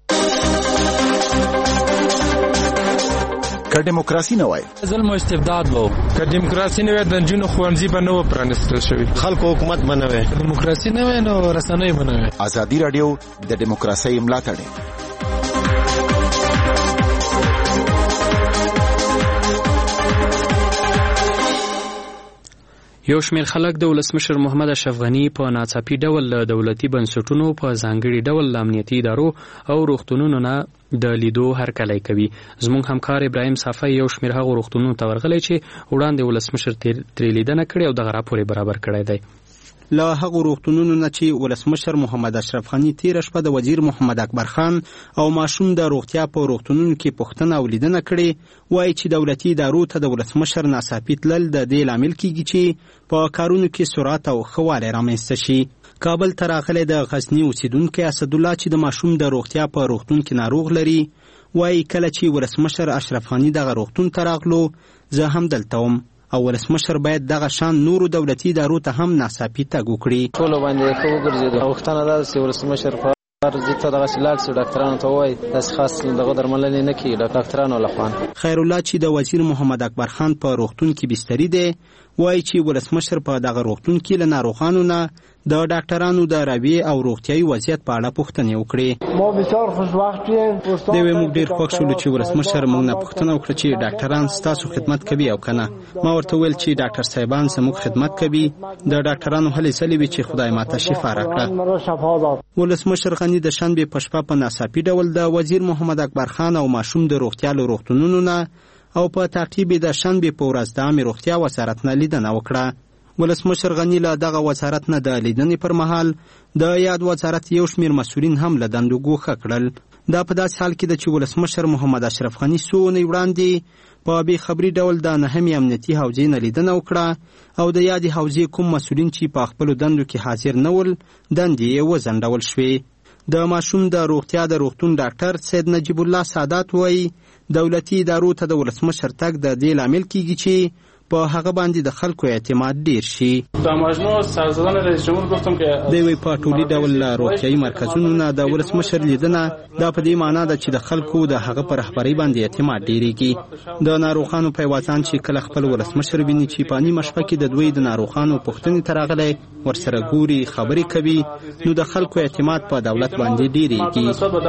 که دیموکراسي نه وای، ظلم او استبداد وو. که دیموکراسي نه وای، د نجونو ښوونځي به نه و پرانیستل شوي، خلکو حکومت به نه وای. دیموکراسي نه وای نو رسنۍ به نه وای. ازادي راډیو د دیموکراسۍ ملاتړ. یو شمېر خلک د ولسمشر محمد اشرف غني په ناڅاپي ډول له دولتي بنسټونو په ځانګړي ډول له امنیتي ادارو او روغتونونو نه د لیدو هرکلی کوي. زموږ همکار ابراهیم صافی یو شمېر هغو روغتونونو ته ورغلی چې وړاندې ولسمشر ترې لیدنه کړې او دغه راپور یې برابر کړی دی. له هغو روغتونونو نه چې ولسمشر محمد اشرف غني تیره شپه د وزیر محمد اکبر خان او ماشوم د روغتیا په روغتونونو کې پوښتنه او لیدنه کړې، وایي چې دولتي ادارو ته د ولسمشر ناڅاپي تلل د دې لامل کیږي چې په کارونو کې سرعت او ښه والی رامنځته شي. کابل ته راغلی د غزني اوسیدونکی اسدالله چې د ماشوم د روغتیا په روغتون کې ناروغ لري، وایي کله چې ولسمشر اشرف غني دغه روغتون ته راغلو زه هم دلته وم او ولسمشر باید دغه شان نورو دولتي ادارو ته هم ناڅاپي تګ وکړي. ټولو باندې ښه وګرځېدو. غوښتنه دا ده چې ولسمشر په هر ځای ته دغسې لاړ شي، ډاکټرانو ته ووایي داسې خاص دغه درملنې نه کېږي د ډاکټرانو لخوا. خیرالله چې د وزیر محمد اکبر خان په روغتون کې بستري دی، وایي چې ولسمشر په دغه روغتون کې له ناروغانو نه د ډاکټرانو د رویې او روغتیایي وضعیت په اړه پوښتنې وکړې. ما بسیار خوشوقت یم. دوی موږ ډېر خوښ شولو چې ولسمشر موږ نه پوښتنه وکړه چې ډاکټران ستاسو خدمت کوي او که نه. ما ورته وویل چې ډاکټر صاحبان زموږ خدمت کوي، د ډاکټرانو هلې ځلې وي چې خدای ماته شفا راکړه. ولسمشر غني د شنبې په شپه په ناڅاپي ډول د وزیر محمد اکبر خان او ماشوم د روغتیا له روغتونونو نه او په تعقیب د شنبې په ورځ د عامې روغتیا وزارت نه لیدنه وکړه. ولسمشر غني له دغه وزارت نه د لیدنې پر مهال د یاد وزارت یو شمېر مسؤلین هم له دندو ګوښه کړل. دا په داسې حال کې ده چې ولسمشر محمد اشرف غني څو اونۍ وړاندې په بې خبري ډول د 9مې امنیتي حوزې نه لیدنه وکړه او د یادې حوزې کوم مسؤلین چې په خپلو دندو کې حاضر نه ول دندې یې وځنډول شوې. د ماشوم د روغتیا د روغتون ډاکټر سید نجیب الله سادات وایي دولتي ادارو ته د ولسمشر تګ د دې لامل کیږي چې په هغه باندې د خلکو اعتماد ډیر شي. د مجموع سرزدان رئیس جمهور گفتم که دوی په ټولي ډول روغتیایي مرکزونو نه د ولسمشر لیدنه دا په دې معنا ده چې د خلکو د هغه پر رهبرۍ باندې اعتماد ډیریږي. د ناروغانو پیوازان چې کله خپل ولسمشر ویني چې په نیمه شپه کې د دوی د ناروغانو پوښتنې ته راغلی ورسره ګوري خبرې کوي نو د خلکو اعتماد په دولت باندې ډیریږي.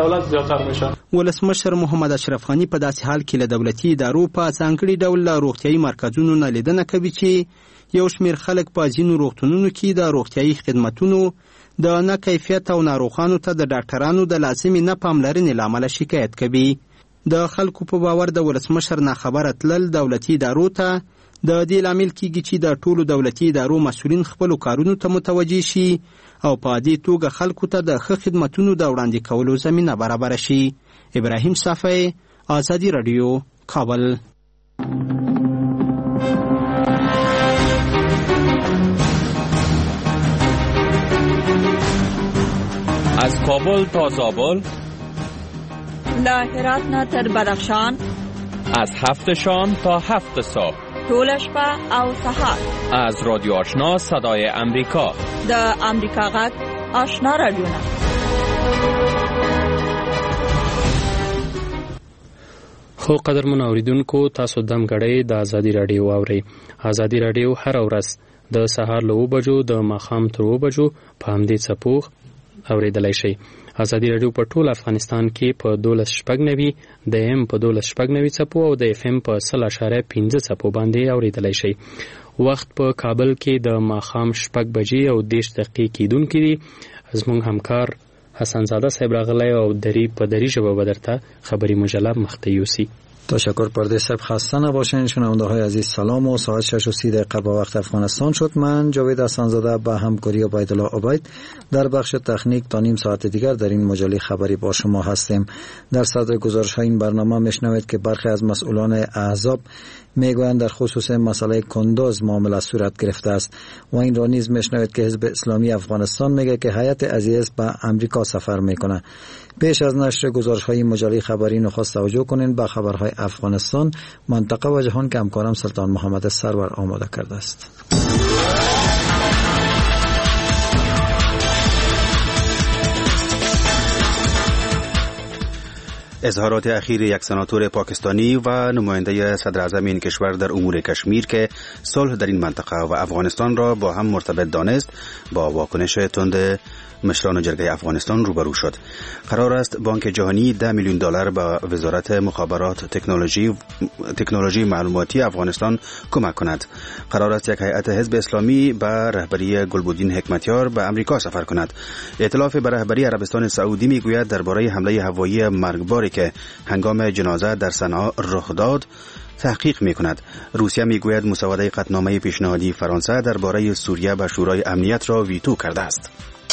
ولسمشر محمد اشرف غني په داسې حال کې له دولتي ادارو په ځانګړي ډول روغتیایي مرکزونو نه لیدنه کوي چې یو شمېر خلک په ځینو روغتونونو کې د روغتیایي خدمتونو د نه کیفیت او ناروغانو ته د ډاکټرانو د لازمې نه پاملرنې له امله شکایت کوي. د خلکو په باور د ولسمشر ناخبره تلل دولتي ادارو ته د دې لامل کیږي چې د ټولو دولتي ادارو مسؤلین خپلو کارونو ته متوجه شي او په دې توګه خلکو ته د ښه خدمتونو د وړاندې کولو زمینه برابره شي. ابراهیم صافی، آزادي رادیو، کابل. از کابل تا زابل، له هرات نه تر بدخشان، از 7 شام تا 7 صبح، ټول شپه او سهار. از رادیو آشنا صدای امریکا، د امریکا غږ آشنا رادیوونه. خو قدرمن اوریدونکو، تاسو دم غړې د ازادي رادیو اورئ. ازادي رادیو هر ورځ د سهار له 9 بجو د ماښام تر 2 بجو په همدې څپو اوریدلای شئ. ازادي رادیو په ټول افغانستان کې په 12.9 د ام په 12.9 څپو او د اف ام په 0.15 څپو باندې اوریدلای شئ. وخت په کابل کې د ماښام 6 بجې او 10 دقیقې کېدونکې دي. زموږ همکار حسن زاده صاحب راغلی او په دری ژبه به درته خبری مجله مخته یوسي. تشکر پرده صاحب، خسته نباشین. شنونده های عزیز سلام و ساعت 6:30 به وقت افغانستان شد. من جاوید حسن‌زاده به همکاری عبیدالله عبید در بخش تکنیک تا نیم ساعت دیگر در این مجله خبری با شما هستیم. در صدر گزارش های این برنامه میشنوید که برخی از مسئولان احزاب میگویند در خصوص مسئله کندوز معامله صورت گرفته است و این را نیز میشنوید که حزب اسلامی افغانستان میگه که هیئت عزیز به امریکا سفر میکنه. پیش از نشر گزارش‌های مجله خبری نخست توجه کنین به خبرهای افغانستان، منطقه و جهان که همکارم سلطان محمد سرور آماده کرده است. اظهارات اخیر یک سناتور پاکستانی و نماینده صدر اعظم این کشور در امور کشمیر که صلح در این منطقه و افغانستان را با هم مرتبط دانست، با واکنش تند مشران جرگه افغانستان روبرو شد. قرار است بانک جهانی $10 میلیون به وزارت مخابرات تکنولوژی معلوماتی افغانستان کمک کند. قرار است یک هیئت حزب اسلامی به رهبری گلبودین حکمتیار به امریکا سفر کند. ائتلاف به رهبری عربستان سعودی میگوید درباره حمله هوایی مرگباری که هنگام جنازه در صنعا رخ داد تحقیق می‌کند. روسیه میگوید مسوده قطعنامه پیشنهادی فرانسه درباره سوریه به شورای امنیت را ویتو کرده است.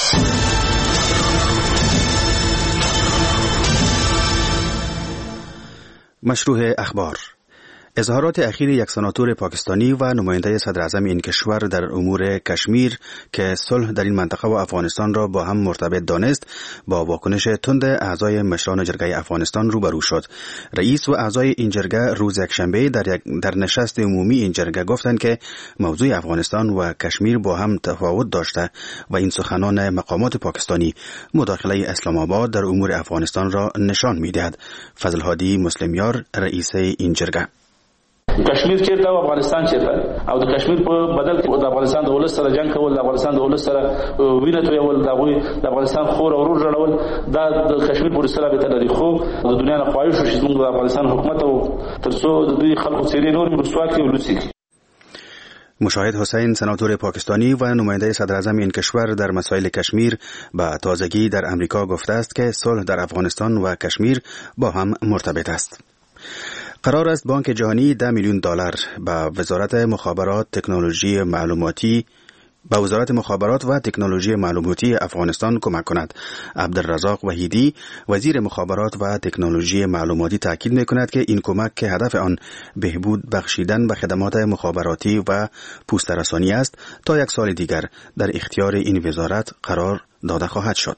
مشروع اخبار. اظهارات اخیر یک سناتور پاکستانی و نماینده صدر اعظم این کشور در امور کشمیر که صلح در این منطقه و افغانستان را با هم مرتبط دانست، با واکنش تند اعضای مشران جرگه افغانستان روبرو شد. رئیس و اعضای این جرگه روز یکشنبه در نشست عمومی این جرگه گفتند که موضوع افغانستان و کشمیر با هم تفاوت داشته و این سخنان مقامات پاکستانی مداخله اسلام آباد در امور افغانستان را نشان می‌دهد. فضل هادی مسلمیار، رئیس این جرگه: کشمیر چیرته او افغانستان چیرته او د کشمیر په بدل کې د افغانستان د ولس سره جنگ کول، د افغانستان د ولس سره وینه تویول، د افغانستان خور او ورور جوړول، دا د کشمیر پورې سره به تلري. خو د دنیا نه خواهش شي چې موږ د افغانستان حکومت او ترڅو د دوی خلکو څیرې نور رسوا کړي او لوڅي. مشاهد حسین، سناتور پاکستانی و نماینده صدر اعظم این کشور در مسائل کشمیر با تازگی در امریکا گفته است که صلح در افغانستان و کشمیر با هم مرتبط است. قرار است بانک جهانی $10 میلیون به وزارت مخابرات و تکنولوژی معلوماتی افغانستان کمک کند. عبدالرزاق وحیدی، وزیر مخابرات و تکنولوژی معلوماتی، تاکید می‌کند که این کمک که هدف آن بهبود بخشیدن به خدمات مخابراتی و پوسترسانی است تا یک سال دیگر در اختیار این وزارت قرار داده خواهد شد.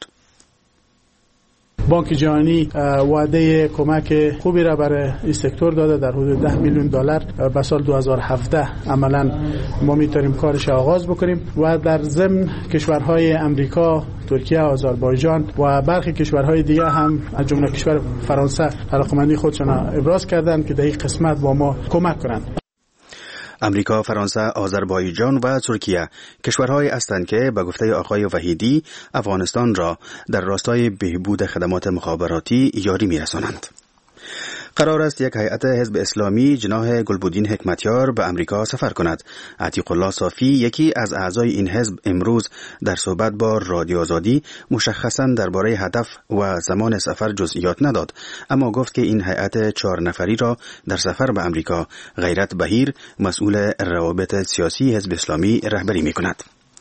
بانک جهانی وعده کمک خوبی را برای این سکتور داده در حدود $10 میلیون به سال 2017. عملا ما میتونیم کارش آغاز بکنیم و در ضمن کشورهای امریکا، ترکیه، آذربایجان و برخی کشورهای دیگه هم از جمله کشور فرانسه علاقمندی خودشان ابراز کردند که در این قسمت با ما کمک کنند. امریکا، فرانسه، آذربایجان و ترکیه کشورهایی هستند که به گفته آقای وحیدی افغانستان را در راستای بهبود خدمات مخابراتی یاری می‌رسانند. قرار است یک هیئت حزب اسلامی جناح گلبودین حکمتیار به امریکا سفر کند. عتیق الله صافی، یکی از اعضای این حزب، امروز در صحبت با رادیو آزادی مشخصاً درباره هدف و زمان سفر جزئیات نداد، اما گفت که این هیئت 4 نفری را در سفر به امریکا غیرت بهیر، مسئول روابط سیاسی حزب اسلامی، رهبری می‌کند.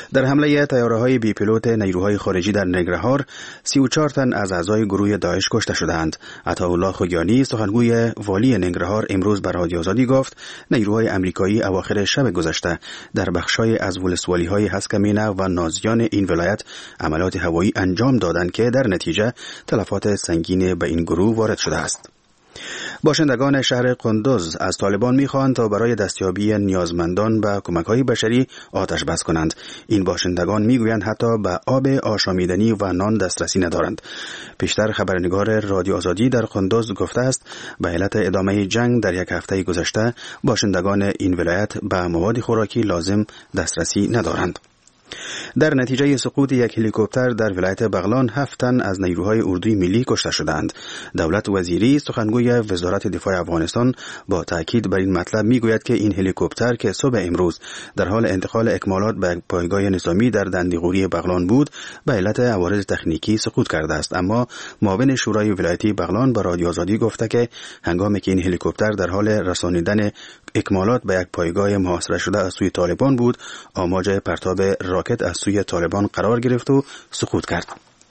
در حمله طیاره‌های بی پیلوت نیروهای خارجی در ننگرهار 34 تن از اعضای گروه داعش کشته شدند. عطاالله خوگیانی سخنگوی والی ننگرهار امروز به رادیو آزادی گفت نیروهای امریکایی اواخر شب گذشته در بخش‌های از ولسوالی‌های هسکمینه و نازیان این ولایت عملیات هوایی انجام دادند که در نتیجه تلفات سنگین به این گروه وارد شده است. باشندگان شهر قندوز از طالبان می‌خواهند تا برای دستیابی نیازمندان به کمک‌های بشری آتش بس کنند. این باشندگان می‌گویند حتی به آب آشامیدنی و نان دسترسی ندارند. پیشتر خبرنگار رادیو آزادی در قندوز گفته است به علت ادامه جنگ در یک هفته گذشته باشندگان این ولایت به مواد خوراکی لازم دسترسی ندارند. در نتیجه سقوط یک هلیکوپتر در ولایت بغلان 7 تن از نیروهای اردوی ملی کشته شدند. دولت وزیری سخنگوی وزارت دفاع افغانستان با تاکید بر این مطلب میگوید که این هلیکوپتر که صبح امروز در حال انتقال اکمالات به پایگاه نظامی در دندیقوری بغلان بود به علت عوارض تکنیکی سقوط کرده است، اما معاون شورای ولایتی بغلان با رادیو آزادی گفته که هنگامی که این هلیکوپتر در حال رسانیدن اکمالات به یک پایگاه محاصره شده از سوی طالبان بود، آماج پرتاب راکت از سوی طالبان قرار گرفت و سقوط کرد.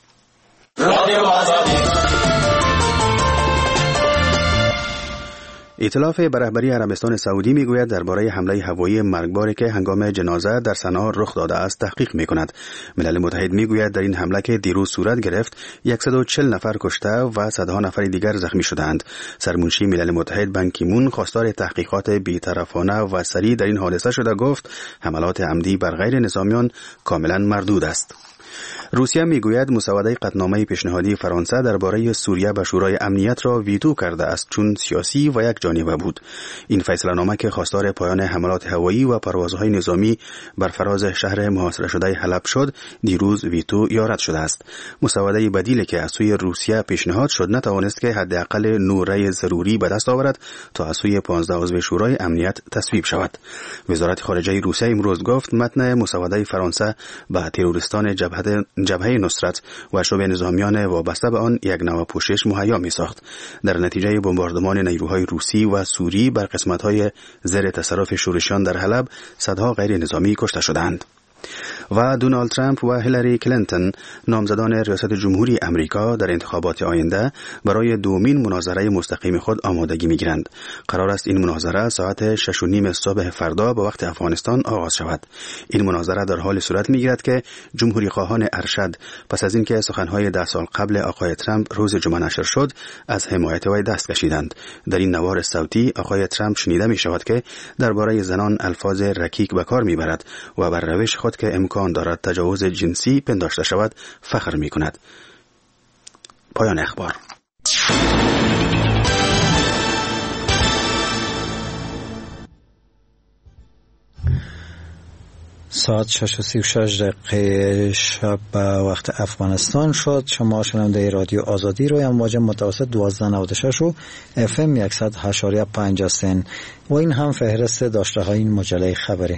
ائتلاف به رهبری عربستان سعودی میگوید درباره حمله هوایی مرگباری که هنگام جنازه در صنعا رخ داده است تحقیق میکند. ملل متحد میگوید در این حمله که دیروز صورت گرفت 140 نفر کشته و صدها نفر دیگر زخمی شدند. سرمنشی ملل متحد بان کی مون خواستار تحقیقات بی‌طرفانه و سریع در این حادثه شده گفت حملات عمدی بر غیر نظامیان کاملا مردود است. روسیه میگوید مسوده قطعنامه پیشنهادی فرانسه درباره سوریه به شورای امنیت را ویتو کرده است چون سیاسی و یک جانبه بود. این فیصله نامه که خواستار پایان حملات هوایی و پروازهای نظامی بر فراز شهر محاصره شده حلب شد دیروز ویتو یا رد شده است. مسوده بدیلی که از سوی روسیه پیشنهاد شد نتوانست که حداقل نوره ضروری به دست آورد تا از سوی 15 عضو شورای امنیت تصویب شود. وزارت خارجه روسیه امروز گفت متن مسوده فرانسه به تروریستان جبهه نصرت و شبه نظامیان وابسته به آن یک نوع پوشش مهیا می ساخت. در نتیجه بمباردمان نیروهای روسی و سوری بر قسمت‌های زیر تصرف شورشیان در حلب صدها غیر نظامی کشته شدند. و دونالد ترامپ و هیلاری کلینتون نامزدان ریاست جمهوری امریکا در انتخابات آینده برای دومین مناظره مستقیم خود آمادگی می‌گیرند. قرار است این مناظره ساعت 6:30 صبح فردا به وقت افغانستان آغاز شود. این مناظره در حال صورت می‌گیرد که جمهوری خواهان ارشد پس از اینکه سخن‌های 10 سال قبل آقای ترامپ روز جمعه نشر شد از حمایت وی دست کشیدند. در این نوار صوتی آقای ترامپ شنیده می‌شود که درباره زنان الفاظ رکیک به کار می‌برد و بر روش خود که امکان دارد تجاوز جنسی پنداشته شود فخر می کند. پایان اخبار. ساعت 6:36 شب به وقت افغانستان شد. شما شنونده رادیو آزادی روی امواج متوسط 1296 و FM 100.5 هستین و این هم فهرست داشته های این مجله خبری.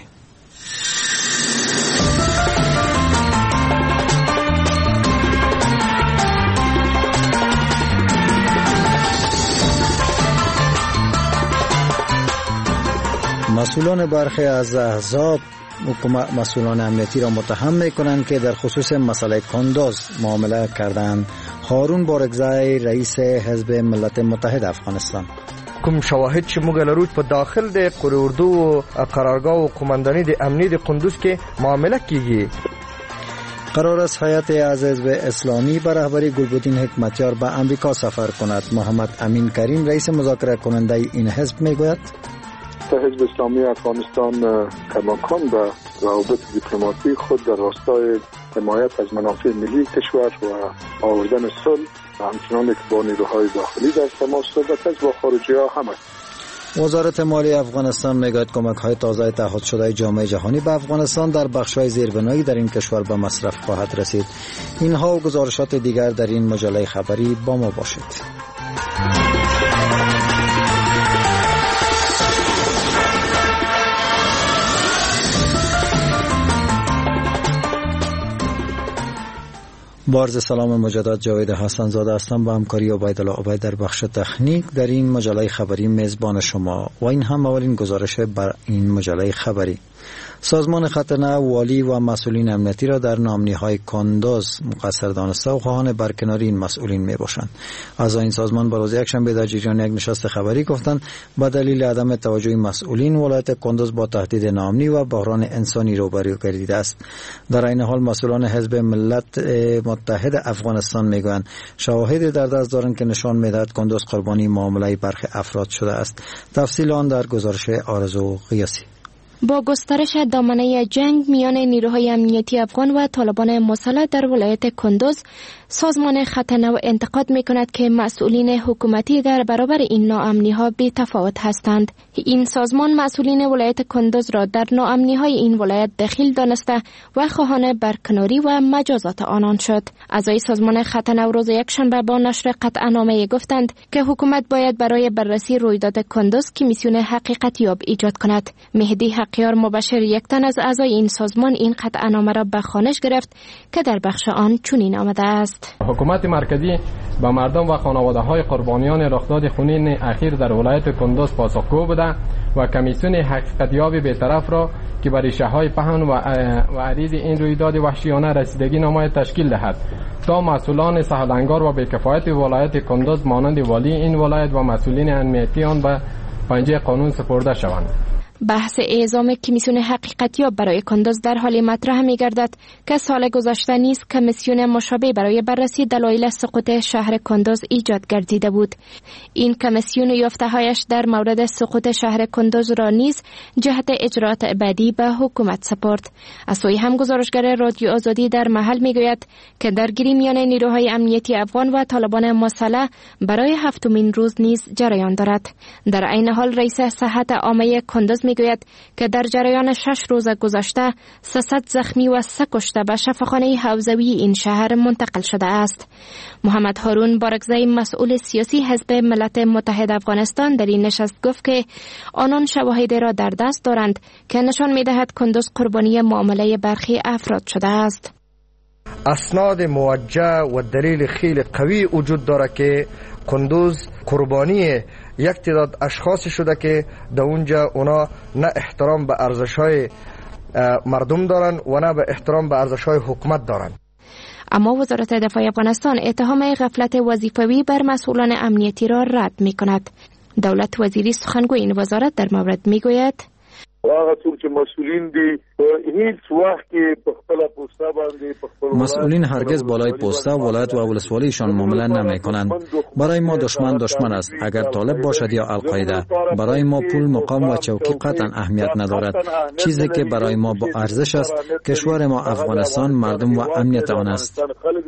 مسئولان برخی از احزاب مسئولان امنیتی را متهم می‌کنند که در خصوص مسئله کندوز معامله کردند. هارون بارگزای رئیس حزب ملت متحد افغانستان: کوم شواهد چې موږ لرو په داخل د قوه اردو قرارگاه او قماندانی د امنیت د قندوز کې معامله کیږي. قرار است هیئت از حزب اسلامی به رهبری گلبدین حکمتیار به امریکا سفر کند. محمد امین کریم رئیس مذاکره کننده این حزب میگوید حزب اسلامی افغانستان کماکان به روابط دیپلماسی خود در راستای حمایت از منافع ملی کشور و آوردن صلح همچنان که با نیروهای داخلی در تماس صحبت است با خارجی‌ها هم است. وزارت مالیه افغانستان میگوید کمک‌های تازه تعهد شده جامعه جهانی به افغانستان در بخش‌های زیربنایی در این کشور به مصرف خواهد رسید. اینها و گزارشات دیگر در این مجله خبری با ما باشید. بارز سلام مجدد، جاوید حسن زاده هستم با همکاری عبیدالله عبید در بخش تکنیک در این مجله خبری میزبان شما و این هم اولین گزارش بر این مجله خبری. سازمان خطرنه والی و مسئولین امنیتی را در نامنی‌های کندوز مقصر دانسته و خواهان برکناری این مسئولین میباشند. اعضای این سازمان بروز یکشنبه در جریان یک نشست خبری گفتند به دلیل عدم توجه مسئولین ولایت کندوز با تهدید ناامنی و بحران انسانی روبرو گردیده است. در این حال مسئولان حزب ملت متحد افغانستان میگویند شواهد در دست دارند که نشان میدهد کندوز قربانی معامله برخی افراد شده است. تفصیل آن در گزارش آرزو قیاسی. با گسترش دامنه جنگ میان نیروهای امنیتی افغان و طالبان مسلح در ولایت کندوز، سازمان خطرنه انتقاد میکند که مسئولین حکومتی در برابر این ناامنی‌ها بی تفاوت هستند. این سازمان مسئولین ولایت کندوز را در ناامنی‌های این ولایت دخیل دانسته و خواهان برکناری و مجازات آنان شد. اعضای سازمان خطرنه روز یکشنبه با نشر قطعنامه گفتند که حکومت باید برای بررسی رویداد کندوز کمیسیون حقیقتیاب ایجاد کند. مهدی حقیار مبشر، یک تن از اعضای این سازمان، این قطعنامه را به خوانش گرفت که در بخش آن چنین آمده است: حکومت مرکزی به مردم و خانواده‌های قربانیان رخداد خونین اخیر در ولایت کندوز پاسخگو بوده و کمیسیون حقیقتیاب بی‌طرف را که بر ریشه‌های پهن و عریض این رویداد وحشیانه رسیدگی نماید تشکیل دهد تا مسئولان سهلنگار و بی‌کفایت ولایت کندوز مانند والی این ولایت و مسئولین امنیتی آن به پنجه قانون سپرده شوند. بحث اعزام کمیسیون حقیقتیاب برای کندوز در حال مطرح می‌گردد که سال گذشته نیز کمیسیون مشابه برای بررسی دلایل سقوط شهر کندوز ایجاد گردیده بود. این کمیسیون یافته‌هایش در مورد سقوط شهر کندوز را نیز جهت اجرات بعدی به حکومت سپرد. از سوی هم گزارشگر رادیو آزادی در محل می‌گوید که درگیری میان نیروهای امنیتی افغان و طالبان مسلح برای هفتمین روز نیز جریان دارد. در عین حال رئیس صحت عامه کندوز میگوید که در جریان 6 روز گذشته 300 زخمی و 3 کشته به شفاخانه حوزوی این شهر منتقل شده است. محمد هارون بارکزی، مسئول سیاسی حزب ملت متحد افغانستان، در این نشست گفت که آنان شواهدی را در دست دارند که نشان می‌دهد کندوز قربانی معامله برخی افراد شده است. اسناد موجه و دلیل خیلی قوی وجود دارد که کندوز قربانی یک تعداد اشخاص شده که در اونجا اونا نه احترام به ارزش‌های مردم دارن و نه به احترام به ارزش‌های حکومت دارن. اما وزارت دفاع افغانستان اتهام غفلت وظیفوی بر مسئولان امنیتی را رد می‌کند. دولت وزیری سخنگوی این وزارت در مورد می‌گوید مسئولین هرگز بالای پسته ولایت و ولسوالیشان معامله نمی کنند. برای ما دشمن است، اگر طالب باشد یا القاعده. برای ما پول، مقام و چوکی قطعا اهمیت ندارد. چیزی که برای ما با ارزش است کشور ما افغانستان، مردم و امنیت آن است.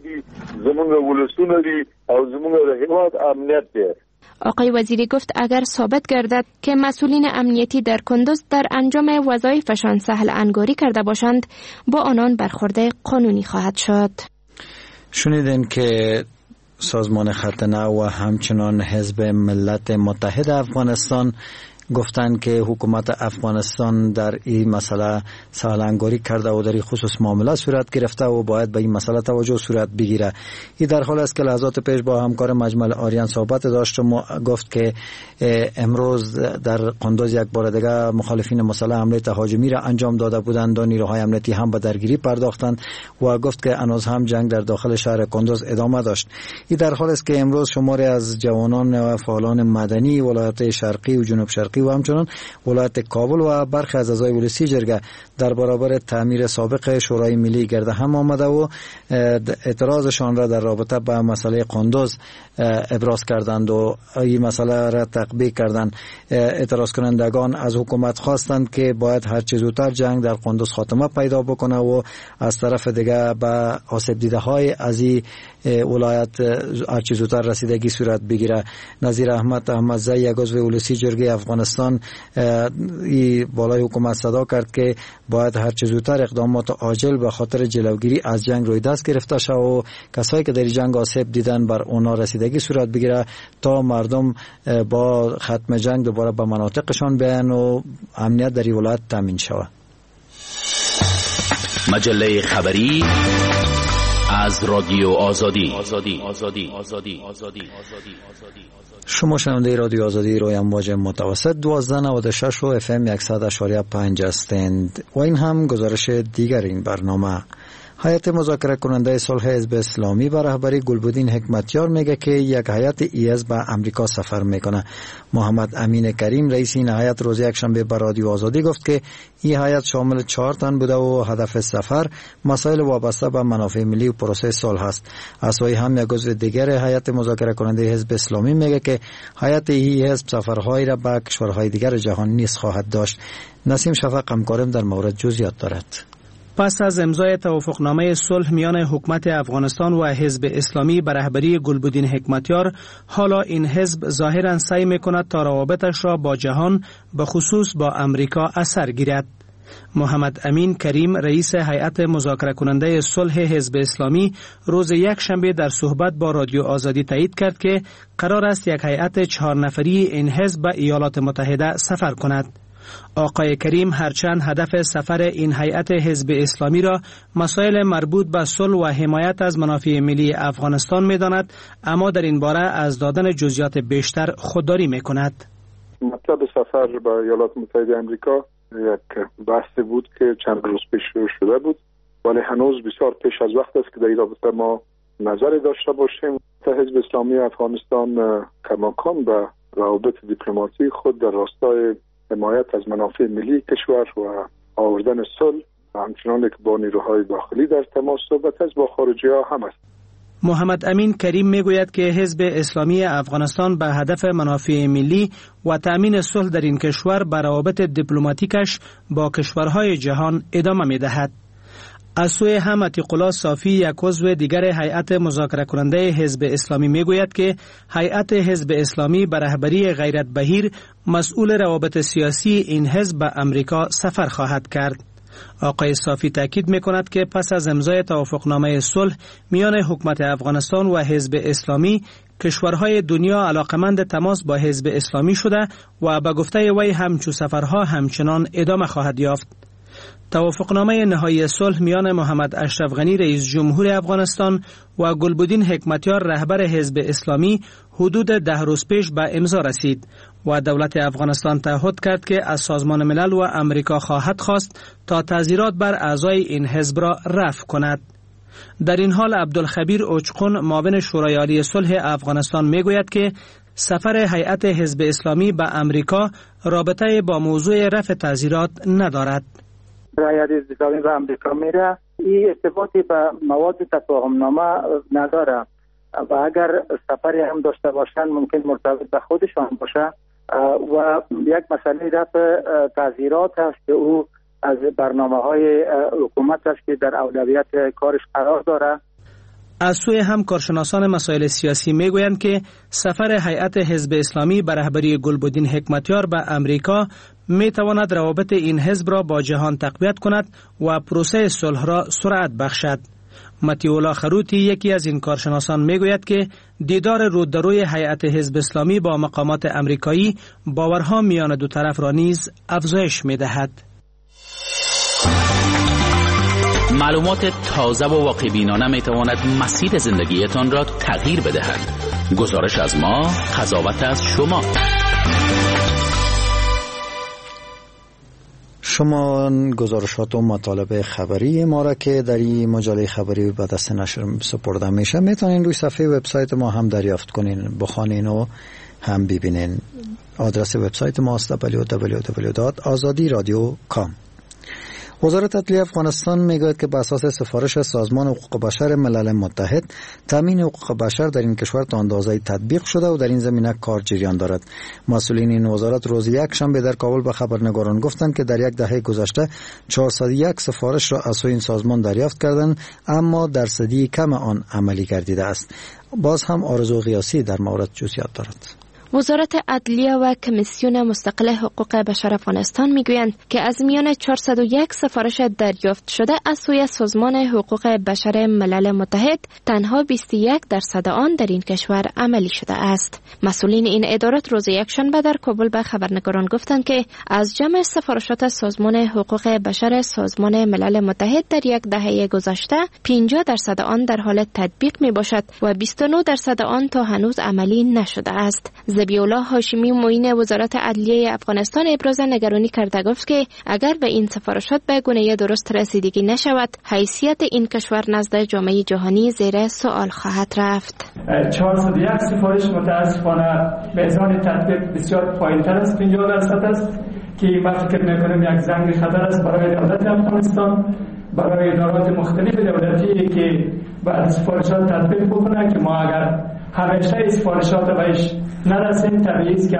آقای وزیری گفت اگر ثابت گردد که مسئولین امنیتی در کندوز در انجام وظایفشان سهل انگاری کرده باشند، با آنان برخورد قانونی خواهد شد. شنیدین که سازمان خطرنه و همچنان حزب ملت متحد افغانستان گفتند که حکومت افغانستان در این مسئله سهل‌انگاری کرده و در این خصوص معامله صورت گرفته و باید به این مسئله توجه صورت بگیره. این در حال است که لحظات پیش با همکار مجمل آریان صحبت داشت و گفت که امروز در کندوز یک بار دیگه مخالفین مسلح حمله تهاجمی را انجام داده بودند و نیروهای امنیتی هم به درگیری پرداختند و گفت که هنوز هم جنگ در داخل شهر کندوز ادامه داشت. این در حال است که امروز شماری از جوانان و فعالان مدنی ولایت شرقی و جنوب شرقی و همچنان ولایت کابل و برخی از اعضای ولسی جرگه در برابر تعمیر سابق شورای ملی گرد هم آمده و اعتراضشان را در رابطه با مسئله کندوز ابراز کردند و این مسئله را تطبیق کردند. اعتراض کنندگان از حکومت خواستند که باید هر چه زودتر جنگ در کندوز خاتمه پیدا بکنه و از طرف دیگه به آسیب دیده های از این ولایت هر چه زودتر رسیدگی صورت بگیره. نظیر احمدزی، یک عضو ولسی جرگه افغانستان، بالای حکومت صدا کرد که باید هر چه زودتر اقدامات عاجل به خاطر جلوگیری از جنگ روی دست گرفته شود و کسایی که در جنگ آسیب دیدن بر اونا رسیدگی صورت بگیره تا مردم با ختم جنگ دوباره به مناطقشان بیان و امنیت در ولایت تامین شود. مجله خبری از رادیو آزادی. شما شنونده رادیو آزادی روی امواج متوسط 1296 و FM 100.5 هستند و این هم گزارش دیگر این برنامه. هیئت مذاکره کننده صلح حزب اسلامی به رهبری گلبدین حکمتیار میگه که یک هیئت ایز به امریکا سفر میکنه. محمد امین کریم رئیس این هیئت روز یکشنبه به رادیو آزادی گفت که این هیئت شامل 4 تن بوده و هدف سفر مسائل وابسته به منافع ملی و پروسه صلح است. از سوی هم یک عضو دیگر هیئت مذاکره کننده حزب اسلامی میگه که هیئت این حزب سفرهایی را به کشورهای دیگر جهان نیز خواهد داشت. نسیم شفق همکارم در مورد جزئیات دارد. پس از امضای توافقنامه صلح میان حکومت افغانستان و حزب اسلامی به رهبری گلبدین حکمتیار، حالا این حزب ظاهراً سعی میکند تا روابطش را با جهان به خصوص با امریکا اثر گیرد. محمد امین کریم رئیس هیئت مذاکره کننده صلح حزب اسلامی روز یکشنبه در صحبت با رادیو آزادی تایید کرد که قرار است یک هیئت 4 نفری این حزب به ایالات متحده سفر کند. آقای کریم هرچند هدف سفر این هیئت حزب اسلامی را مسائل مربوط به صلح و حمایت از منافع ملی افغانستان می‌داند، اما در این باره از دادن جزئیات بیشتر خودداری می‌کند. مطلب سفر به ایالات متحده آمریکا یک بحث بود که چند روز پیش شروع شده بود، ولی هنوز بسیار پیش از وقت است که در این رابطه ما نظری داشته باشیم. حزب اسلامی افغانستان کماکان به روابط دیپلماسی خود در راستای حمایت از منافع ملی کشور و آوردن صلح همچنان که با نیروهای داخلی در تماس صحبت است، با خارجی‌ها هم است. محمد امین کریم میگوید که حزب اسلامی افغانستان به هدف منافع ملی و تأمین صلح در این کشور به روابط دیپلماتیکش با کشورهای جهان ادامه می‌دهد. از سوی هم عتیق الله صافی یک عضو دیگر هیئت مذاکره کننده حزب اسلامی میگوید که هیئت حزب اسلامی به رهبری غیرت بهیر مسئول روابط سیاسی این حزب به امریکا سفر خواهد کرد. آقای صافی تاکید میکند که پس از امضای توافقنامه صلح میان حکومت افغانستان و حزب اسلامی، کشورهای دنیا علاقمند تماس با حزب اسلامی شده و به گفته وی همچو سفرها همچنان ادامه خواهد یافت. توافقنامه نهایی صلح میان محمد اشرف غنی رئیس جمهور افغانستان و گلبدین حکمتیار رهبر حزب اسلامی حدود 10 روز پیش به امضا رسید و دولت افغانستان تعهد کرد که از سازمان ملل و امریکا خواهد خواست تا تعزیرات بر اعضای این حزب را رفع کند. در این حال عبدالخبیر اوچقون معاون شورای عالی صلح افغانستان میگوید که سفر هیئت حزب اسلامی به امریکا رابطه با موضوع رفع تعزیرات ندارد. هیئت حزب اسلامی به امریکا میره، این ارتباطی به مواد تفاهمنامه نداره و اگر سفری هم داشته باشن ممکن مرتبط به خودشان باشه و یک مسئله رفع تعزیرات است که او از برنامه‌های حکومت است که در اولویت کارش قرار داره. از سوی هم کارشناسان مسائل سیاسی میگویند که سفر هیئت حزب اسلامی به رهبری گلبدین حکمتیار به امریکا میتواند روابط این حزب را با جهان تقویت کند و پروسه صلح را سرعت بخشد. مطیع الله خروتی یکی از این کارشناسان میگوید که دیدار رودروی هیئت حزب اسلامی با مقامات امریکایی باورها میان دو طرف را نیز افزایش میدهد. معلومات تازه و واقع‌بینانه میتواند مسیر زندگیتان را تغییر بدهد. گزارش از ما، قضاوت از شما. شما گزارشات و مطالب خبری ما را که در این مجله خبری به دست نشر سپرده میشه میتونین روی صفحه وبسایت ما هم دریافت کنین، بخوانین و هم ببینین. آدرس وبسایت ما است www.azadiradio.com. وزارت عدلیه افغانستان میگوید که بر اساس سفارش سازمان حقوق بشر ملل متحد تامین حقوق بشر در این کشور تا اندازه‌ای تطبیق شده و در این زمینه کار جریان دارد. مسئولین این وزارت روز یکشنبه در کابل به خبرنگاران گفتند که در یک دهه گذشته 401 سفارش را از سوی این سازمان دریافت کردند، اما درصدی کم آن عملی گردیده است. باز هم آرزو قیاسی در مورد جزئیات دارد. وزارت عدلیه و کمیسیون مستقل حقوق بشر افغانستان میگویند که از میان 401 سفارش دریافت شده از سوی سازمان حقوق بشر ملل متحد تنها 21% آن در این کشور عملی شده است. مسئولین این ادارات روز یکشنبه در کابل به خبرنگاران گفتند که از جمع سفارشات سازمان حقوق بشر سازمان ملل متحد در یک دهه گذشته 50% آن در حال تطبیق می باشد و 29% آن تا هنوز عملی نشده است. ذبیح‌الله هاشمی معین وزارت عدلیه افغانستان ابراز نگرانی کرده گفت که اگر به این سفارشات به گونه درست رسیدگی نشود، حیثیت این کشور نزد جامعه جهانی زیر سوال خواهد رفت. 401 سفارش متاسفانه میزان تطبیق بسیار پایین‌تر از 50% است که ما فکر می‌کنیم یک زنگ خطر است برای دولت افغانستان، برای ادارات مختلف دولتی که بعد سفارشات تطبیق بکنه که ما اگر همیشه سفارشات بهش نرسیم طبیعی است که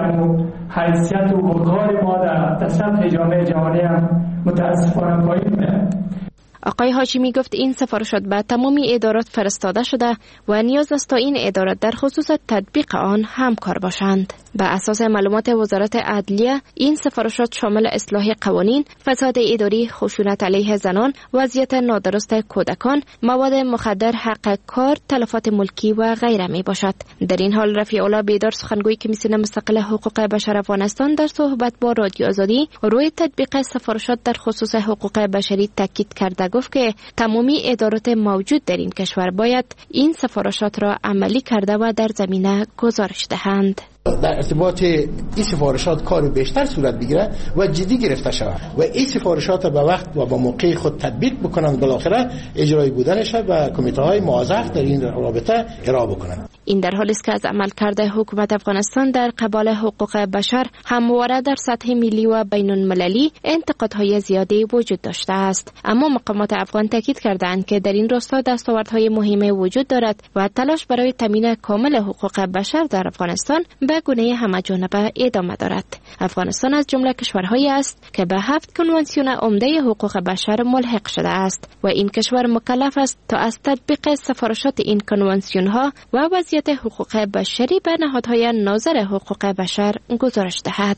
حیثیت و وقار ما در سطح جامعه جهانی هم متاسفانه پایین میاد. آقای هاشمی گفت این سفارشات به تمامی ادارات فرستاده شده و نیاز است تا این ادارات در خصوص تطبیق آن همکار باشند. به اساس معلومات وزارت عدلیه این سفارشات شامل اصلاح قوانین، فساد اداری، خشونت علیه زنان، وضعیت نادرست کودکان، مواد مخدر، حق کار، تلفات ملکی و غیره می باشد. در این حال رفیع الله بیدار سخنگوی کمیسیون مستقل حقوق بشر افغانستان در صحبت با رادیو آزادی روی تطبیق سفارشات در خصوص حقوق بشری تاکید کرده گفت که تمامی ادارات موجود در این کشور باید این سفارشات را عملی کرده و در زمینه گزارش دهند. در ارتباط این سفارشات کار بیشتر صورت بگیره و جدی گرفته شود و این سفارشات به وقت و به موقع خود تطبیق بکنند، بالاخره اجرای بودنش و کمیته های موظف در این رابطه ارائه بکنند. این در حالی است که از عملکرد حکومت افغانستان در قبال حقوق بشر همواره در سطح ملی و بین المللی انتقادهای زیادی وجود داشته است، اما مقامات افغان تاکید کردند که در این راستا دستاوردهای مهمی وجود دارد و تلاش برای تامین کامل حقوق بشر در افغانستان به گونه همه‌جانبه ادامه دارد. افغانستان از جمله کشورهایی است که به 7 کنوانسیون عمده حقوق بشر ملحق شده است و این کشور مکلف است تا از تطبیق سفارشات این کنوانسیون ها و وضعیت حقوق بشری به نهادهای ناظر حقوق بشر گزارش دهد.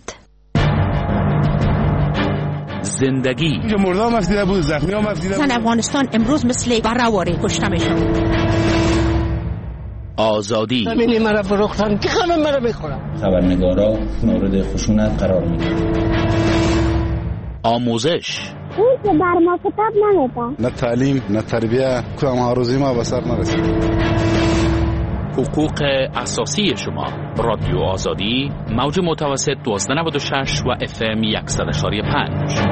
زندگی مردم مسئله بود، زخمی هم مسئله بود. زن افغانستان امروز مثل بره‌واره کشته میشن. آزادی همینی مرا فروختن که خانم مرا بخورم. خبرنگارا مورد خشونت قرار میدن. آموزش اون که بر ما کتاب نمیده. نه تعلیم نه تربیه کدام هاروزی ما به سر نرسید. حقوق اساسی شما. رادیو آزادی موج متوسط 1296 و FM 100.5.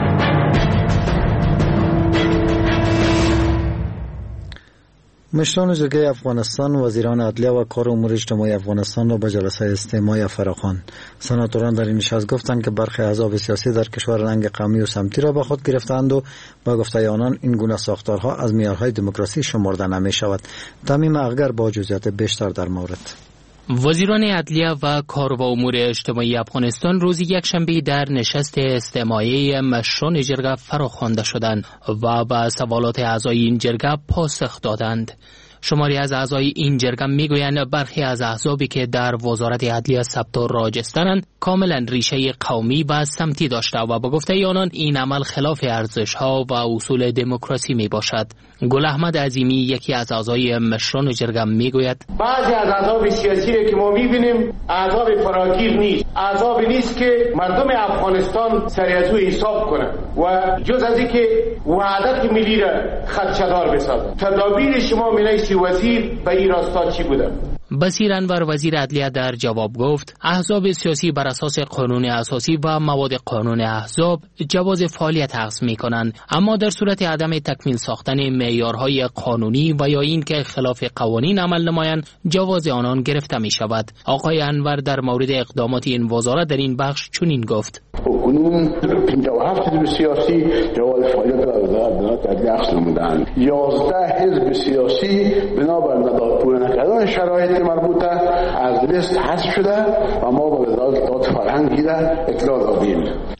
مشران جرگه افغانستان، وزیران عدلیه و کار امور اجتماعی افغانستان را به جلسه استماع فراخواند. سناتوران در این نشست گفتند که برخی احزاب سیاسی در کشور رنگ قومی و سمتی را به خود گرفتند و با گفته آنان این گونه ساختارها از معیارهای دموکراسی شمرده نمی شود. تمیم اغگر با جزئیات بیشتر در مورد. وزیران عدلیه و کار و امور اجتماعی افغانستان روز یکشنبه در نشست استماعی مشران جرگه فراخوانده شدند و به سوالات اعضای این جرگه پاسخ دادند. شماری از اعضای این جرگه میگویند برخی از احزابی که در وزارت عدلیه ثبت و راجسترند کاملا ریشه قومی و سمتی داشته و با گفته آنان این عمل خلاف ارزش‌ها و اصول دموکراسی می باشد. گل احمد عظیمی یکی از اعضای مشران جرگه میگوید بعضی از احزاب سیاسی که ما میبینیم احزاب فراگیر نیست، احزاب نیست که مردم افغانستان سر از او حساب کنند و جز از اینکه وحدت ملی را خدشه‌دار بسازند. تدابیر شما مینیسی وزیر به این راستا چی بوده؟ بصیر انور وزیر عدلیه در جواب گفت احزاب سیاسی بر اساس قانون اساسی و مواد قانون احزاب جواز فعالیت اخذ می‌کنند، اما در صورت عدم تکمیل ساختن معیارهای قانونی و یا اینکه خلاف قوانین عمل نمایند جواز آنان گرفته می‌شود. آقای انور در مورد اقدامات این وزارت در این بخش چنین گفت: کنون 57 حزب سیاسی جواز فعالیت را وزارت عدلیه اخذ نمودند. 11 حزب سیاسی بنابر پورا نکردن شرایط مربوطه از لیست حذف شده و ما با وزارت اطلاعات فرهنگی را اطلاع دادیم.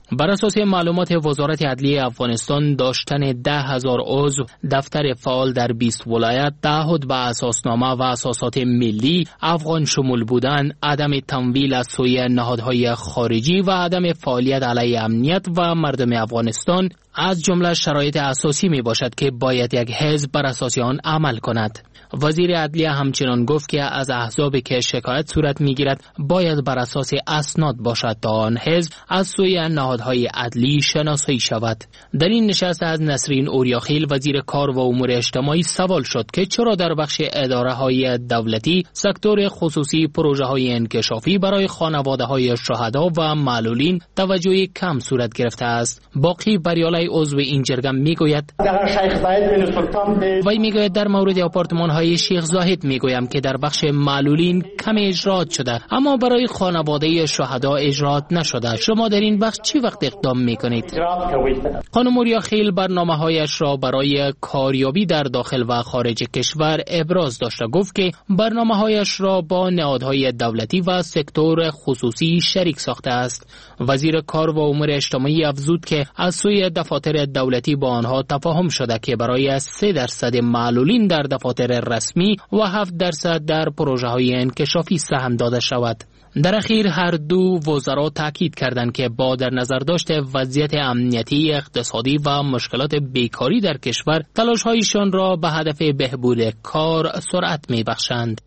بر اساس معلومات وزارت عدلیه افغانستان، داشتن 10,000 عضو دفتر فعال در 20 ولایت، تعهد به اساسنامه و اساسات ملی افغان شمول بودن، عدم تمویل از سوی نهادهای خارجی و عدم فعالیت علیه امنیت و مردم افغانستان از جمله شرایط اساسی می باشد که باید یک حزب بر اساس آن عمل کند. وزیر عدلیه همچنان گفت که از احزابی که شکایت صورت می گیرد باید بر اساس اسناد باشد تا آن حزب از سوی نهادهای عدلی شناسایی شود. در این نشست از نسرین اوریاخیل وزیر کار و امور اجتماعی سوال شد که چرا در بخش اداره های دولتی، سکتور خصوصی، پروژه های انکشافی برای خانواده های شهدا و معلولین توجه کم صورت گرفته است. باقی بریالای عضو این جرگه میگوید در مورد آپارتمان های شیخ زاهد میگویم که در بخش معلولین کم اجرات شده، اما برای خانواده شهدا اجرات نشده. شما در این بخش چی وقت اقدام میکنید؟ خانم اوریاخیل برنامه‌هایش را برای کاریابی در داخل و خارج کشور ابراز داشته. گفت که برنامه‌هایش را با نهادهای دولتی و سکتور خصوصی شریک ساخته است. وزیر کار و امور اجتماعی افزود که از سوی دفاتر دولتی با آنها تفاهم شده که برای 3% معلولین در دفاتر رسمی و 7% در پروژه‌های انکشافی سهم داده شود. در اخیر هر دو وزرا تاکید کردند که با در نظر داشت وضعیت امنیتی، اقتصادی و مشکلات بیکاری در کشور، تلاش‌هایشان را به هدف بهبود کار سرعت می‌بخشند.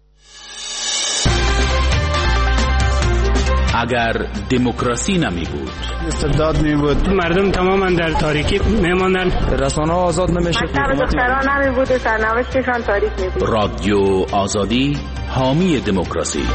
اگر دموکراسی نمی بود، استبداد می بود، مردم تماما در تاریکی میماندن، رسانه‌ها آزاد نمیشه، دختران نمی بود و سرنوشتشان تاریک می بود. رادیو آزادی حامی دموکراسی.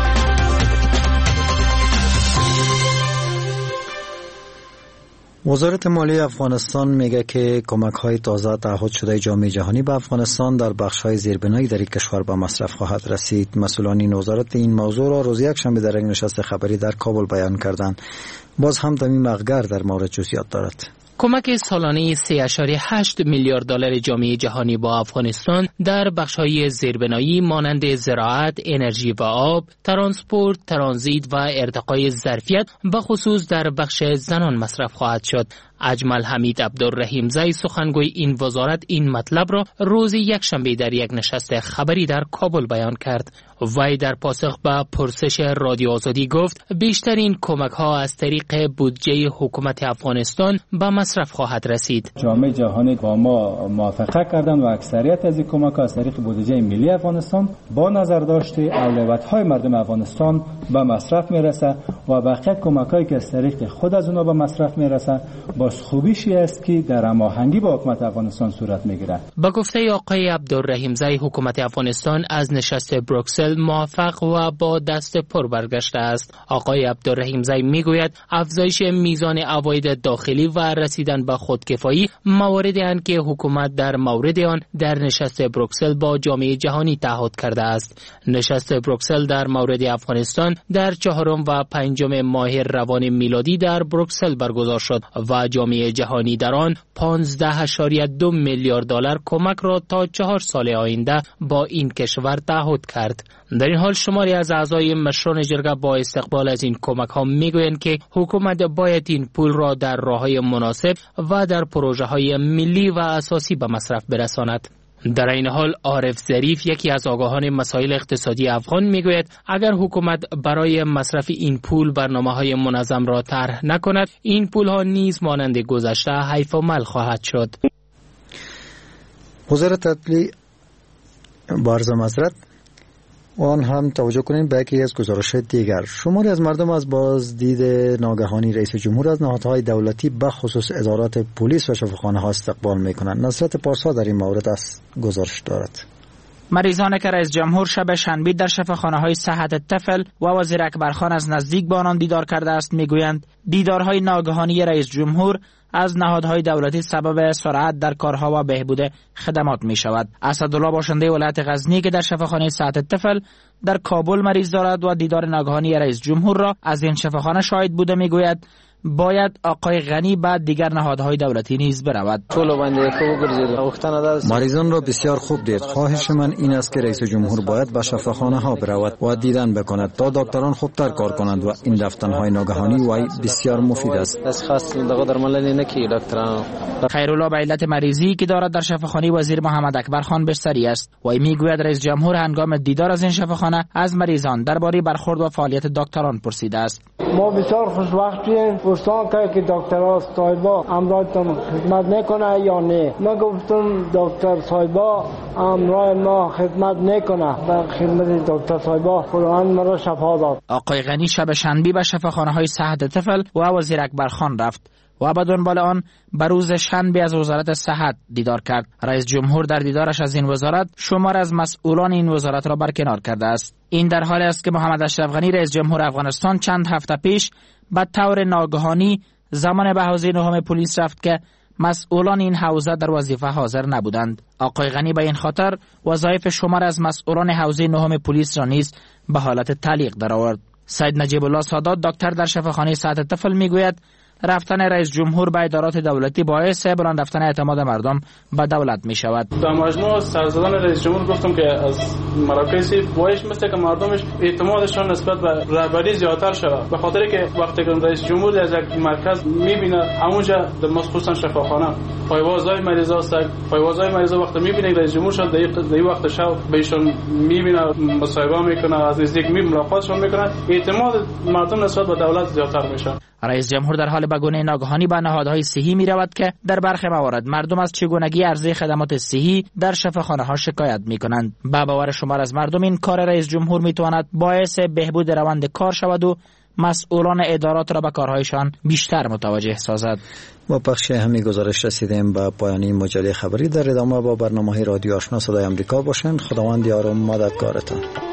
وزارت مالیه افغانستان میگه که کمک‌های تازه تعهد شده جامعه جهانی به افغانستان در بخش‌های زیربنایی در این کشور به مصرف خواهد رسید. مسئولان این وزارت این موضوع را روز یکشنبه در یک نشست خبری در کابل بیان کردند. باز هم تمیم اغگر در مورد جزئیات دارد. کمک سالانه 3.8 میلیارد دلار جامعه جهانی با افغانستان در بخش‌های زیربنایی مانند زراعت، انرژی و آب، ترانسپورت، ترانزیت و ارتقای ظرفیت به خصوص در بخش زنان مصرف خواهد شد. اجمل حمید عبدالرحیمزی سخنگوی این وزارت این مطلب را روز یکشنبه در یک نشست خبری در کابل بیان کرد. وی در پاسخ به پرسش رادیو آزادی گفت بیشترین کمک ها از طریق بودجه حکومت افغانستان به مصرف خواهد رسید. جامعه جهانی با ما موافقه کردند و اکثریت از این کمک ها از طریق بودجه ملی افغانستان با نظر داشته اولویت های مردم افغانستان به مصرف میرسه و بقیه کمک هایی که از طریق خود از اونها به مصرف میرسه با خوبیشی است که در هماهنگی با حکومت افغانستان صورت میگیرد. با گفته آقای عبدالرحیمزی حکومت افغانستان از نشست بروکسل موفق و با دست پر برگشته است. آقای عبدالرحیمزی میگوید افزایش میزان عواید داخلی و رسیدن به خودکفایی مواردی اند که حکومت در مورد آن در نشست بروکسل با جامعه جهانی تعهد کرده است. نشست بروکسل در مورد افغانستان در 4 و 5 ماه روان میلادی در بروکسل برگزار شد و جامعه جهانی در آن 15.2 میلیارد دلار کمک را تا 4 سال آینده با این کشور تعهد کرد. در این حال شماری از اعضای مشران جرگه با استقبال از این کمک ها میگویند که حکومت باید این پول را در راههای مناسب و در پروژه های ملی و اساسی به مصرف برساند. در این حال عارف ظریف یکی از آگاهان مسائل اقتصادی افغان میگوید اگر حکومت برای مصرف این پول برنامه‌های منظم را طرح نکند این پول‌ها نیز مانند گذشته حیف و مل خواهد شد. وزارت عدلیه بارز معذرت آن هم توجه کنیم به یکی از گزارش دیگر. شماری از مردم از بازدید ناگهانی رئیس جمهور از نهادهای دولتی به خصوص ادارات پلیس و شفاخانه ها استقبال میکنند. نصرت پارسا در این مورد از گزارش دارد. مریضانی که رئیس جمهور شب شنبه در شفاخانه های صحت طفل و وزیر اکبرخان از نزدیک با آنان دیدار کرده است میگویند دیدارهای ناگهانی رئیس جمهور از نهادهای دولتی سبب سرعت در کارها و بهبود خدمات می شود. اسدالله باشنده ولایت غزنی که در شفاخانه صحت طفل در کابل مریض دارد و دیدار ناگهانی رئیس جمهور را از این شفاخانه شاهد بوده میگوید باید آقای غنی به دیگر نهادهای دولتی نیز برود. مریضان را بسیار خوب دید. خواهش من این است که رئیس جمهور باید به شفاخانه ها برود و دیدن بکند تا دکتران خوبتر کار کنند و این رفتن‌های ناگهانی وای بسیار مفید است. خیرالله به علت مریضی که دارد در شفاخانه وزیر محمد اکبر خان بستری است. وی میگوید رئیس جمهور هنگام دیدار از این شفاخانه از مریضان درباره برخورد و فعالیت دکتران پرسیده است. ما بسیار خوشبختیم. پرسان که دکترها صاحبا امرایتان خدمت نکنه یا نه. ما گفتم دکتر صاحبا امرای ما خدمت نکنه. در خدمت دکتر صاحبا قرآن مرا شفا داد. آقای غنی شب شنبه به شفاخانه های صحت طفل و وزیر اکبر خان رفت و به دنبال آن به روز شنبه از وزارت صحت دیدار کرد. رئیس جمهور در دیدارش از این وزارت شمار از مسئولان این وزارت را برکنار کرده است. این در حالی است که محمد اشرف غنی رئیس جمهور افغانستان چند هفته پیش به طور ناگهانی زمان به حوزه نهم پلیس رفت که مسئولان این حوزه در وظیفه حاضر نبودند. آقای غنی به این خاطر وظایف شمار از مسئولان حوزه نهم پلیس را نیز به حالت تعلیق درآورد. سید نجیب الله سادات دکتر در شفاخانه صحت طفل میگوید رفتن رئیس جمهور به ادارات دولتی باعث بلند رفتن اعتماد مردم به دولت می شود. در مجموع سرزدن رئیس جمهور گفتم که از مراکز باعث مثل که مردمش اعتمادشان نسبت به رهبری زیادتر شود، به خاطر که وقتی که رئیس جمهور از یک مرکز میبینه همونجا در خصوصا شفاخانه پایوازهای مریضا است، پایوازهای مریضا وقتی میبینه رئیس جمهور شد در وقت شب بهشون میبینه، مصاحبه میکنه، از نزدیک ملاقاتشون میکنه، اعتماد مردم نسبت به دولت زیادتر میشه. رئیس جمهور در حال به گونه ناگهانی به نهادهای صحی می رود که در برخی موارد مردم از چگونگی عرضه خدمات صحی در شفاخانه ها شکایت می کنند. به باور شمار از مردم این کار رئیس جمهور می تواند باعث بهبود روند کار شود و مسئولان ادارات را به کارهایشان بیشتر متوجه سازد. با پخش همین گزارش رسیدیم به پایان مجله خبری. در ادامه با برنامه رادیو آشنا صدای آمریکا باشند. خداوند یار و مددگارتان.